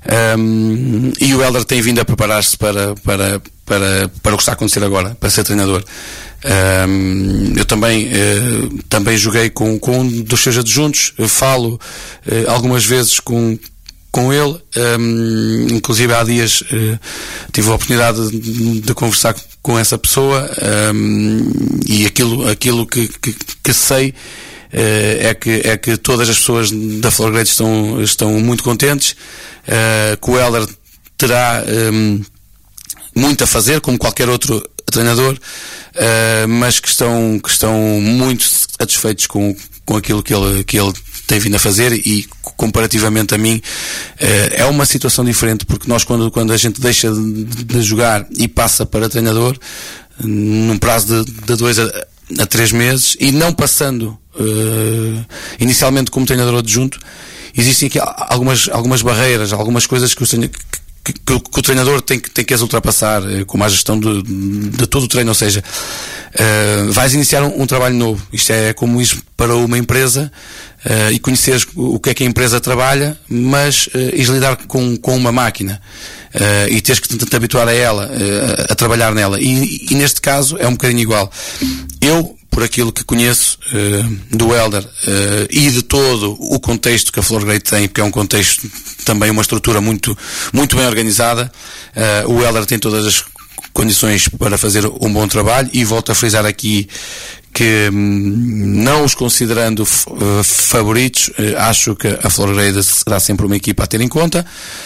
um, e o Hélder tem vindo a preparar-se para, para, para, para o que está a acontecer agora, para ser treinador. Um, eu também, uh, também joguei com, com um dos seus adjuntos, eu falo uh, algumas vezes com, com ele, um, inclusive há dias uh, tive a oportunidade de, de conversar com essa pessoa, um, e aquilo, aquilo que, que, que sei uh, é, que, é que todas as pessoas da Flor Grade estão, estão muito contentes, uh, que o Hélder terá um, muito a fazer, como qualquer outro treinador, uh, mas que estão, que estão muito satisfeitos com, com aquilo que ele, que ele tem vindo a fazer, e comparativamente a mim, uh, é uma situação diferente, porque nós quando, quando a gente deixa de, de jogar e passa para treinador, num prazo de, de dois a, a três meses, e não passando uh, inicialmente como treinador adjunto, existem aqui algumas, algumas barreiras, algumas coisas que o que, Que, que, que o treinador tem que, tem que as ultrapassar, como a gestão de, de todo o treino, ou seja, uh, vais iniciar um, um trabalho novo. Isto é como ir para uma empresa uh, e conheceres o que é que a empresa trabalha, mas uh, ires lidar com, com uma máquina uh, e teres que te, te habituar a ela, uh, a trabalhar nela, e, e neste caso é um bocadinho igual. Eu, por aquilo que conheço uh, do Hélder uh, e de todo o contexto que a Flor Grade tem, porque é um contexto, também uma estrutura muito, muito bem organizada, uh, o Hélder tem todas as condições para fazer um bom trabalho, e volto a frisar aqui que, não os considerando uh, favoritos, uh, acho que a Flor Grade será sempre uma equipa a ter em conta,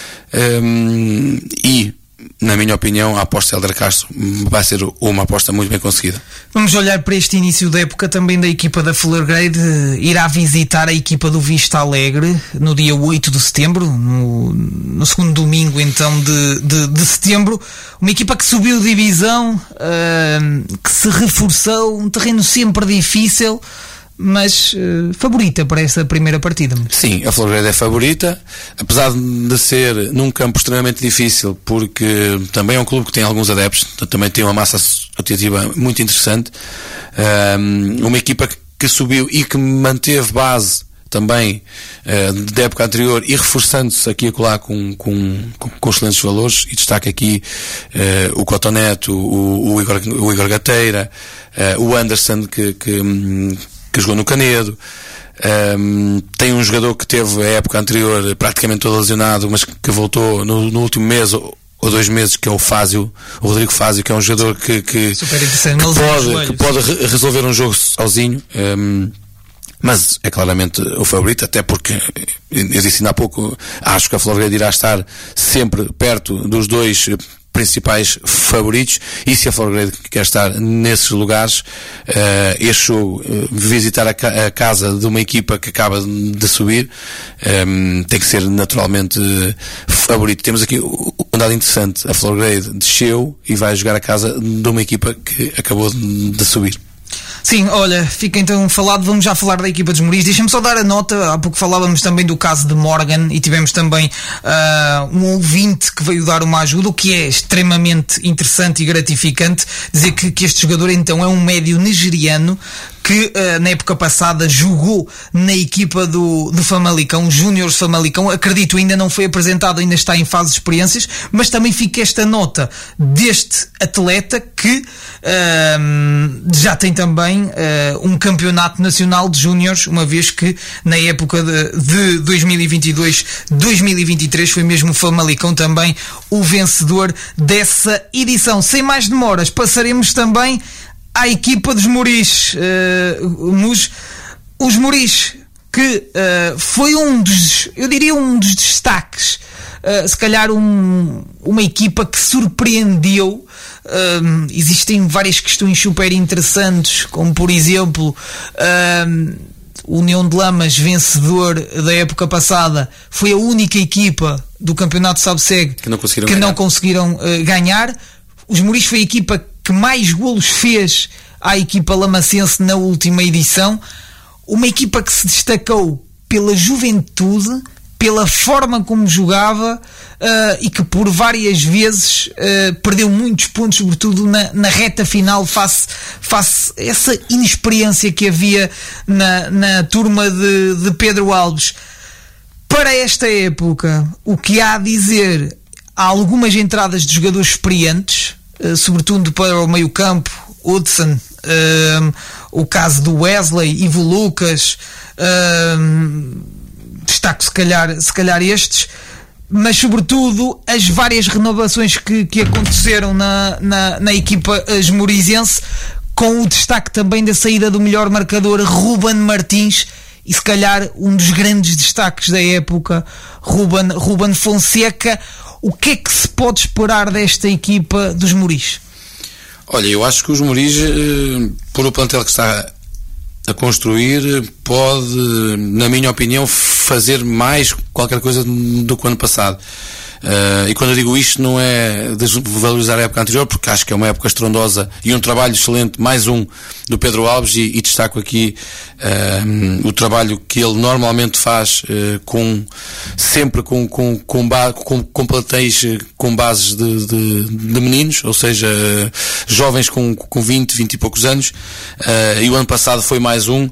um, e na minha opinião, a aposta de Hélder Castro vai ser uma aposta muito bem conseguida. Vamos olhar para este início da época também da equipa da Flor Grade. Irá visitar a equipa do Vista Alegre no dia oito de setembro, no, no segundo domingo então de, de, de setembro. Uma equipa que subiu de divisão, uh, que se reforçou, um terreno sempre difícil, mas uh, favorita para essa primeira partida. Sim, a Flor Grade é favorita, apesar de ser num campo extremamente difícil, porque também é um clube que tem alguns adeptos, também tem uma massa associativa muito interessante, um, uma equipa que, que subiu e que manteve base também uh, da época anterior, e reforçando-se aqui e acolá com, com, com, com excelentes valores, e destaca aqui uh, o Cotoneto, o, o, Igor, o Igor Gateira, uh, o Anderson que, que que jogou no Canedo, um, tem um jogador que teve a época anterior praticamente todo lesionado, mas que voltou no, no último mês ou, ou dois meses, que é o Fázio, o Rodrigo Fázio, que é um jogador que, que, que pode, que pode re- resolver um jogo sozinho, um, mas é claramente o favorito, até porque, eu disse ainda há pouco, acho que a Flor Grade irá estar sempre perto dos dois principais favoritos, e se a Flor Grade quer estar nesses lugares, uh, este jogo, uh, visitar a, ca- a casa de uma equipa que acaba de subir, um, tem que ser naturalmente uh, favorito. Temos aqui um dado interessante: a Flor Grade desceu e vai jogar a casa de uma equipa que acabou de, de subir. Sim, olha, fica então falado. Vamos já falar da equipa dos Moris. Deixa-me só dar a nota. Há pouco falávamos também do caso de Morgan, e tivemos também uh, um ouvinte que veio dar uma ajuda, o que é extremamente interessante e gratificante. Dizer que, que este jogador então é um médio nigeriano que uh, na época passada jogou na equipa do, do Famalicão, Júniores Famalicão. Acredito, ainda não foi apresentado, ainda está em fase de experiências, mas também fica esta nota deste atleta que uh, já tem também uh, um campeonato nacional de Júniores, uma vez que na época de, de dois mil e vinte e dois dois mil e vinte e três foi mesmo o Famalicão também o vencedor dessa edição. Sem mais demoras, passaremos também à equipa dos Moris. Uh, os, os Moris, que uh, foi um dos, eu diria um dos destaques, uh, se calhar um, uma equipa que surpreendeu. Uh, existem várias questões super interessantes, como por exemplo uh, o União de Lamas, vencedor da época passada, foi a única equipa do campeonato Sabseg que não conseguiram, que ganhar. Não conseguiram uh, ganhar. Os Moris foi a equipa que mais golos fez à equipa lamacense na última edição. Uma equipa que se destacou pela juventude, pela forma como jogava uh, e que por várias vezes uh, perdeu muitos pontos, sobretudo na, na reta final, face, face a essa inexperiência que havia na, na turma de, de Pedro Alves. Para esta época, o que há a dizer, há algumas entradas de jogadores experientes, uh, sobretudo para o meio campo, Hudson, uh, o caso do Wesley, Ivo Lucas, uh, destaco se calhar, se calhar estes, mas sobretudo as várias renovações que, que aconteceram na, na, na equipa esmorizense, com o destaque também da saída do melhor marcador Ruben Martins e se calhar um dos grandes destaques da época, Ruben, Ruben Fonseca. O que é que se pode esperar desta equipa dos Moris? Olha, eu acho que os Moris, por o plantel que está a construir, pode, na minha opinião, fazer mais qualquer coisa do que o ano passado. Uh, e quando eu digo isto, não é desvalorizar a época anterior, porque acho que é uma época estrondosa e um trabalho excelente, mais um do Pedro Alves, e, e destaco aqui uh, o trabalho que ele normalmente faz uh, com, sempre com, com, com, ba, com, com platéis com bases de, de, de meninos, ou seja, uh, jovens com, com vinte, vinte e poucos anos, uh, e o ano passado foi mais um.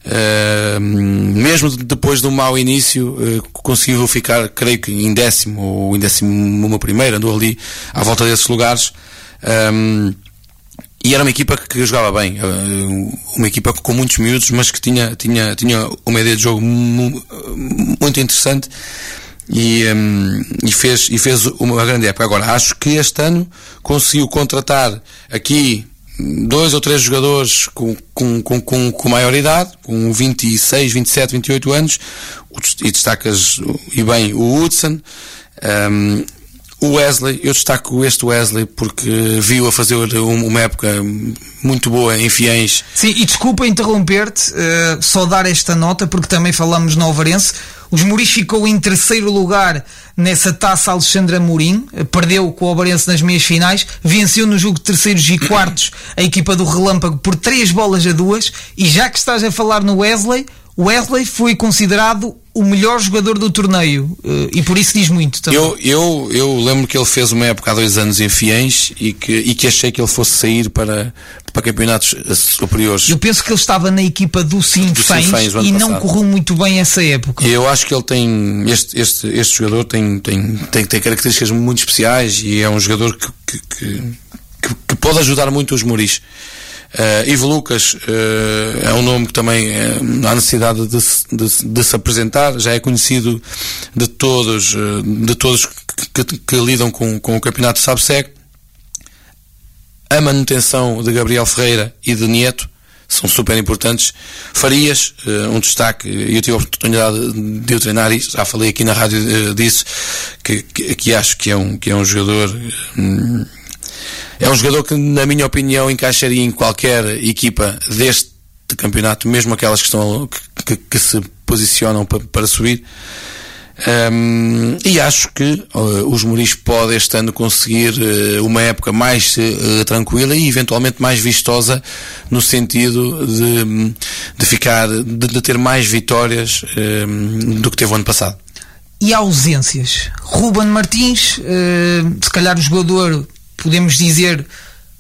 Uh, mesmo depois de um mau início, uh, conseguiu ficar, creio que em décimo ou em décimo uma primeira, andou ali à volta desses lugares, um, e era uma equipa que jogava bem, uh, uma equipa com muitos miúdos, mas que tinha, tinha, tinha uma ideia de jogo mu- muito interessante, e, um, e, fez, e fez uma grande época. Agora, acho que este ano conseguiu contratar aqui dois ou três jogadores com, com, com, com, com maior idade, com vinte e seis, vinte e sete, vinte e oito anos, e destacas, e bem, o Hudson, um, o Wesley. Eu destaco este Wesley porque viu a fazer uma época muito boa em Fiéis. Sim, e desculpa interromper-te, uh, só dar esta nota, porque também falamos no Alvarense. Os Moris ficou em terceiro lugar nessa taça Alexandre Amorim, perdeu com o Alvarense nas meias finais, venceu no jogo de terceiros e quartos a equipa do Relâmpago por três bolas a duas, e já que estás a falar no Wesley, Wesley foi considerado o melhor jogador do torneio, e por isso diz muito também. Eu, eu, eu lembro que ele fez uma época há dois anos em Fiéis e que, e que achei que ele fosse sair para, para campeonatos superiores. Eu penso que ele estava na equipa do Sinfãs e não passado. Correu muito bem essa época. Eu acho que ele tem, este, este, este jogador tem, tem, tem, tem características muito especiais e é um jogador que, que, que, que, que pode ajudar muito os Moris. Uh, Ivo Lucas uh, é um nome que também uh, há necessidade de, de, de se apresentar, já é conhecido de todos, uh, de todos que, que, que lidam com, com o campeonato Sabseg. A manutenção de Gabriel Ferreira e de Nieto são super importantes. Farias, uh, um destaque, eu tive a oportunidade de o treinar, e já falei aqui na rádio uh, disso, que, que, que acho que é um, que é um jogador um, É um jogador que, na minha opinião, encaixaria em qualquer equipa deste campeonato, mesmo aquelas que, estão, que, que, que se posicionam para, para subir. Um, e acho que uh, os Moris podem este ano conseguir uh, uma época mais uh, tranquila e eventualmente mais vistosa, no sentido de, de ficar, de, de ter mais vitórias um, do que teve o ano passado. E ausências? Ruben Martins, uh, se calhar o jogador, podemos dizer,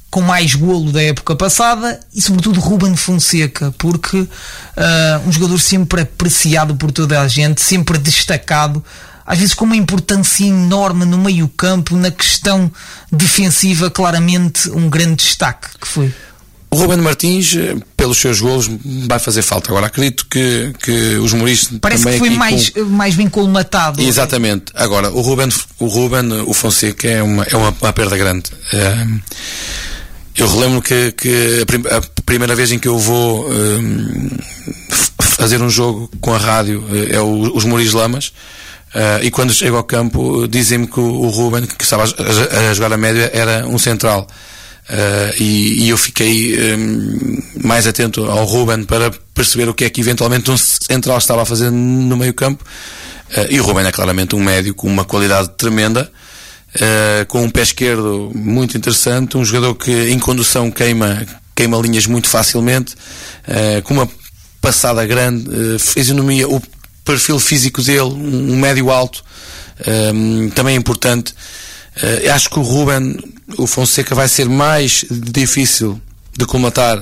com mais golo da época passada, e sobretudo Ruben Fonseca, porque uh, um jogador sempre apreciado por toda a gente, sempre destacado, às vezes com uma importância enorme no meio campo, na questão defensiva, claramente um grande destaque que foi. O Ruben Martins, pelos seus golos, vai fazer falta. Agora, acredito que, que os Mouris parece também que foi mais, com... mais bem colmatado. Exatamente. Agora, o Ruben, o Ruben, o Fonseca é uma, é uma, uma perda grande. Um, eu relembro que, que a, prim, a primeira vez em que eu vou um, fazer um jogo com a rádio é o, os Mouris Lamas. Uh, e quando chego ao campo, dizem-me que o, o Ruben, que estava a, a jogar a média, era um central. Uh, e, e eu fiquei um, mais atento ao Ruben para perceber o que é que eventualmente um central estava a fazer no meio campo. Uh, e o Ruben é claramente um médio com uma qualidade tremenda, uh, com um pé esquerdo muito interessante, um jogador que em condução queima, queima linhas muito facilmente, uh, com uma passada grande, uh, fisionomia, o perfil físico dele, um, um médio alto, um, também é importante. Uh, acho que o Ruben, o Fonseca, vai ser mais difícil de colmatar uh,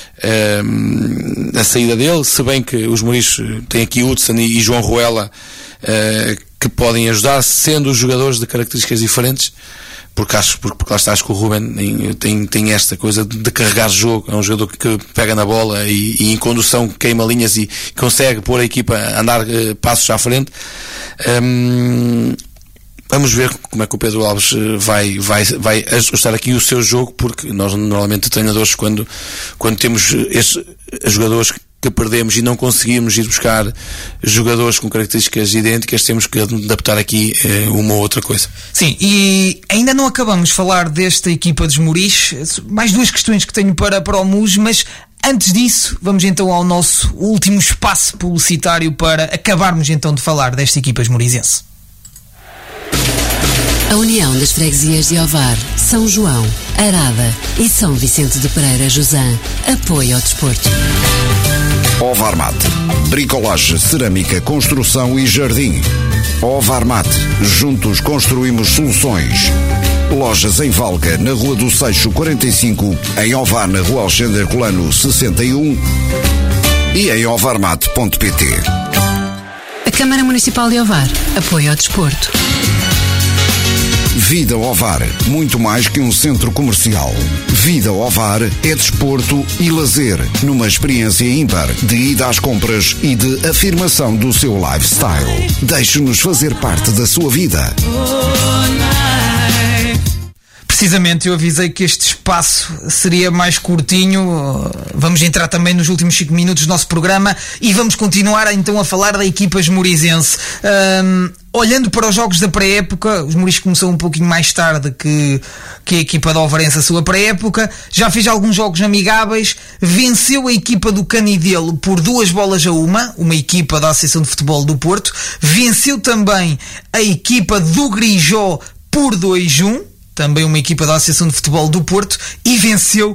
a saída dele, se bem que os Mouris têm aqui Hudson e, e João Ruela uh, que podem ajudar, sendo os jogadores de características diferentes, porque acho, porque, porque lá está, acho que o Ruben tem, tem esta coisa de, de carregar jogo, é um jogador que pega na bola e, e em condução queima linhas e consegue pôr a equipa a andar uh, passos à frente. Um, Vamos ver como é que o Pedro Alves vai, vai, vai ajustar aqui o seu jogo, porque nós normalmente treinadores, quando, quando temos estes jogadores que perdemos e não conseguimos ir buscar jogadores com características idênticas, temos que adaptar aqui eh, uma ou outra coisa. Sim, e ainda não acabamos de falar desta equipa dos Mouris, mais duas questões que tenho para, para o M U S, mas antes disso, vamos então ao nosso último espaço publicitário para acabarmos então de falar desta equipa esmorizense. A União das Freguesias de Ovar, São João, Arada e São Vicente de Pereira Josã apoia o desporto. Ovarmat, bricolagem, cerâmica, construção e jardim. Ovarmat, juntos construímos soluções. Lojas em Valga, na Rua do Seixo quarenta e cinco, em Ovar, na Rua Alexandre Herculano sessenta e um e em ovarmat ponto pt. A Câmara Municipal de Ovar apoia o desporto. Vida Ovar, muito mais que um centro comercial. Vida Ovar é desporto e lazer, numa experiência ímpar de ida às compras e de afirmação do seu lifestyle. Deixe-nos fazer parte da sua vida. Precisamente, eu avisei que este espaço seria mais curtinho. Vamos entrar também nos últimos cinco minutos do nosso programa e vamos continuar então a falar da equipa esmorizense. Um, olhando para os jogos da pré-época, os Mouris começou um pouquinho mais tarde que, que a equipa da Ovarense a sua pré-época, já fez alguns jogos amigáveis, venceu a equipa do Canidelo por duas bolas a uma, uma equipa da Associação de Futebol do Porto, venceu também a equipa do Grijó por dois a um, também uma equipa da Associação de Futebol do Porto, e venceu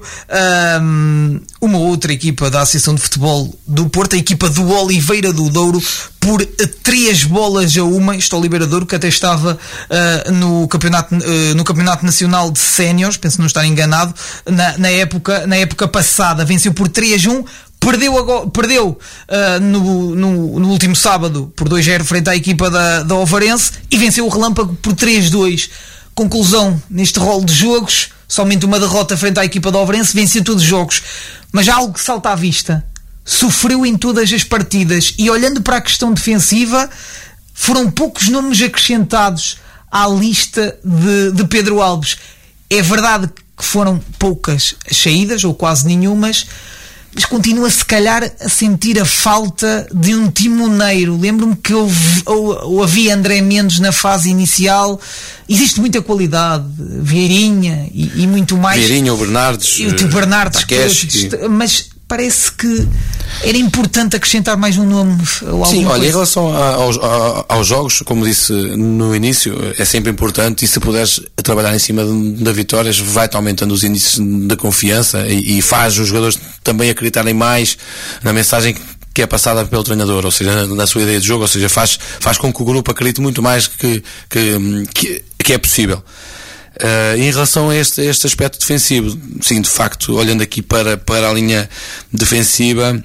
um, uma outra equipa da Associação de Futebol do Porto, a equipa do Oliveira do Douro, por três bolas a uma. Este Oliveira do Douro que até estava uh, no, campeonato, uh, no Campeonato Nacional de Séniores, penso não estar enganado, na, na, época, na época passada, venceu por três a um. Perdeu, agora, perdeu uh, no, no, no último sábado por dois a zero frente à equipa da, da Ovarense e venceu o Relâmpago por três a dois. Conclusão, neste rol de jogos, somente uma derrota frente à equipa da Ovarense, venceu todos os jogos. Mas há algo que salta à vista. Sofreu em todas as partidas. E olhando para a questão defensiva, foram poucos nomes acrescentados à lista de, de Pedro Alves. É verdade que foram poucas saídas, ou quase nenhumas, mas continua se calhar a sentir a falta de um timoneiro. Lembro-me que houve, ou, ou havia André Mendes na fase inicial. Existe muita qualidade, Vieirinha e, e muito mais. Vieirinha, o Bernardes, e o Bernardes, Takeshi, que, mas parece que era importante acrescentar mais um nome ou Sim, olha, coisa. Em relação a, aos, a, aos jogos, como disse no início, é sempre importante, e se puderes trabalhar em cima de, de vitórias, vai-te aumentando os índices de confiança e, e faz os jogadores também acreditarem mais na mensagem que é passada pelo treinador, ou seja, na, na sua ideia de jogo, ou seja, faz, faz com que o grupo acredite muito mais que, que, que, que é possível. Uh, em relação a este, este aspecto defensivo, sim, de facto, olhando aqui para, para a linha defensiva,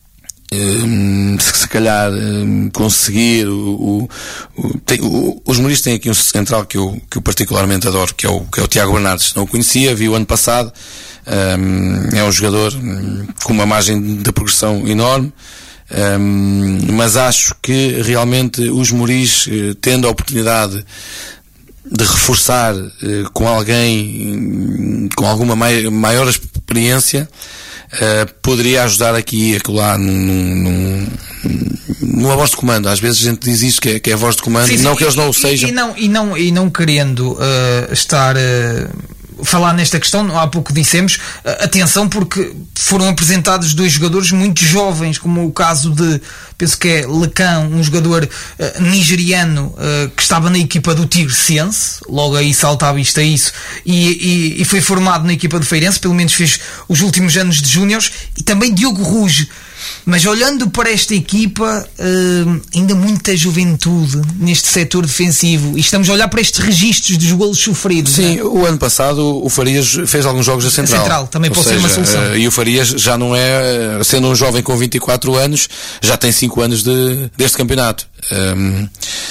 um, se, se calhar um, conseguir o, o, o, tem, o, os Mouris têm aqui um central que eu, que eu particularmente adoro, que é o, que é o Tiago Bernardes. Não o conhecia, vi o ano passado. Um, é um jogador um, com uma margem de progressão enorme. Um, mas acho que realmente os Mouris, tendo a oportunidade de reforçar uh, com alguém com alguma mai, maior experiência, uh, poderia ajudar aqui e acolá num, num, numa voz de comando. Às vezes a gente diz isso, que é, que é a voz de comando, sim, sim, não que eles não o sejam. E, e, não, e, não, e não querendo uh, estar... Uh... falar nesta questão, há pouco dissemos, atenção, porque foram apresentados dois jogadores muito jovens, como o caso de, penso que é Lecão, um jogador uh, nigeriano uh, que estava na equipa do Tigresense, logo aí salta à vista isso, e, e, e foi formado na equipa do Feirense, pelo menos fez os últimos anos de júniores, e também Diogo Ruge. Mas olhando para esta equipa, uh, ainda muita juventude neste setor defensivo, e estamos a olhar para estes registros dos golos sofridos. Sim, né? O ano passado o Farias fez alguns jogos da Central. A Central também Ou pode seja, ser uma solução. Uh, e o Farias já não é, sendo um jovem com vinte e quatro anos, já tem cinco anos de, deste campeonato. Um,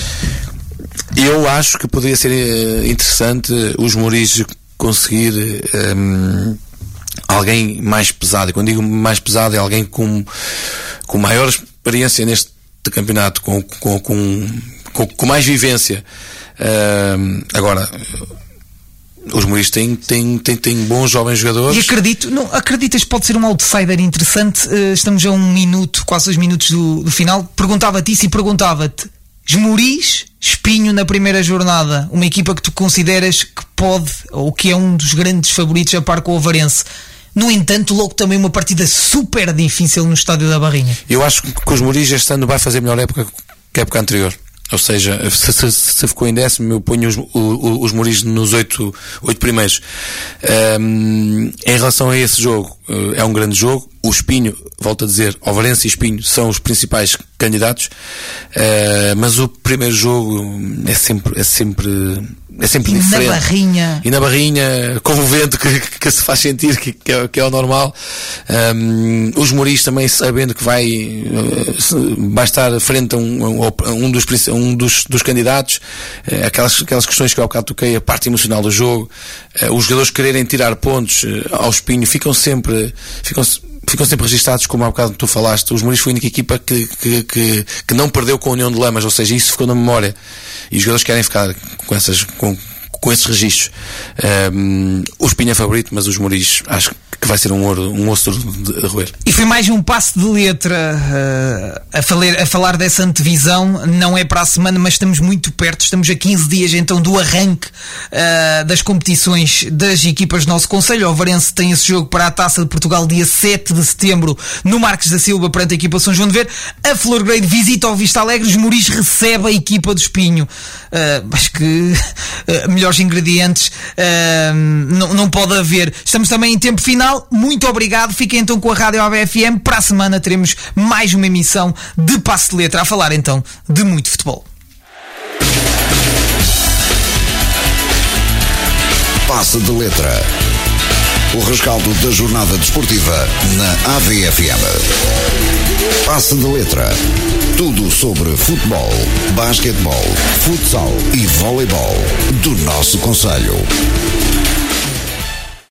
eu acho que poderia ser interessante os Mouris conseguir um, alguém mais pesado. E quando digo mais pesado, é alguém com, com maior experiência neste campeonato, com, com, com, com, com mais vivência. Uh, agora, os Mouris têm, têm, têm, têm bons jovens jogadores. E acredito, não, acreditas que pode ser um outsider interessante? Uh, estamos a um minuto, quase dois minutos do, do final. Perguntava-te isso e perguntava-te: Mouris, Espinho na primeira jornada, uma equipa que tu consideras que pode, ou que é um dos grandes favoritos a par com o Avarense. No entanto, logo também uma partida super difícil no Estádio da Barrinha. Eu acho que os Mouris este ano vai fazer melhor época que a época anterior. Ou seja, se, se, se ficou em décimo, eu ponho os, os, os Mouris nos oito, oito primeiros. Um, em relação a esse jogo, é um grande jogo. O Espinho, volto a dizer, Ovarense e Espinho são os principais candidatos, uh, mas o primeiro jogo é sempre, é sempre, é sempre e diferente. Na Barrinha. E na Barrinha, com o vento que, que se faz sentir, que, que, é, que é o normal. Um, os Mouris também sabendo que vai, uh, vai estar frente a um, a um, dos, um dos, dos candidatos, uh, aquelas, aquelas questões que eu há bocado toquei, a parte emocional do jogo, uh, os jogadores quererem tirar pontos uh, ao Espinho, ficam sempre, ficam ficam sempre registados, como há bocado tu falaste. Os Mouris foi a única equipa que, que, que, que não perdeu com a União de Lamas, ou seja, isso ficou na memória, e os jogadores querem ficar com essas, com, com esses registros. Um, o Espinho é favorito, mas os Mouris acho que vai ser um, ouro, um osso de, de roer. E foi mais um passo de letra uh, a, falar, a falar dessa antevisão. Não é para a semana, mas estamos muito perto. Estamos a quinze dias então do arranque uh, das competições das equipas do nosso concelho. O Ovarense tem esse jogo para a Taça de Portugal dia sete de setembro no Marques da Silva perante a equipa São João de Ver. A Flor Grande visita ao Vista Alegre. Os Mouris recebe a equipa do Espinho. Uh, acho que uh, melhores ingredientes uh, não, não pode haver. Estamos também em tempo final. Muito obrigado. Fiquem então com a Rádio A B F M. Para a semana teremos mais uma emissão de Passe de Letra, a falar então de muito futebol. Passe de Letra. O rescaldo da jornada desportiva na A B F M. Passe de Letra. Tudo sobre futebol, basquetebol, futsal e voleibol do nosso concelho.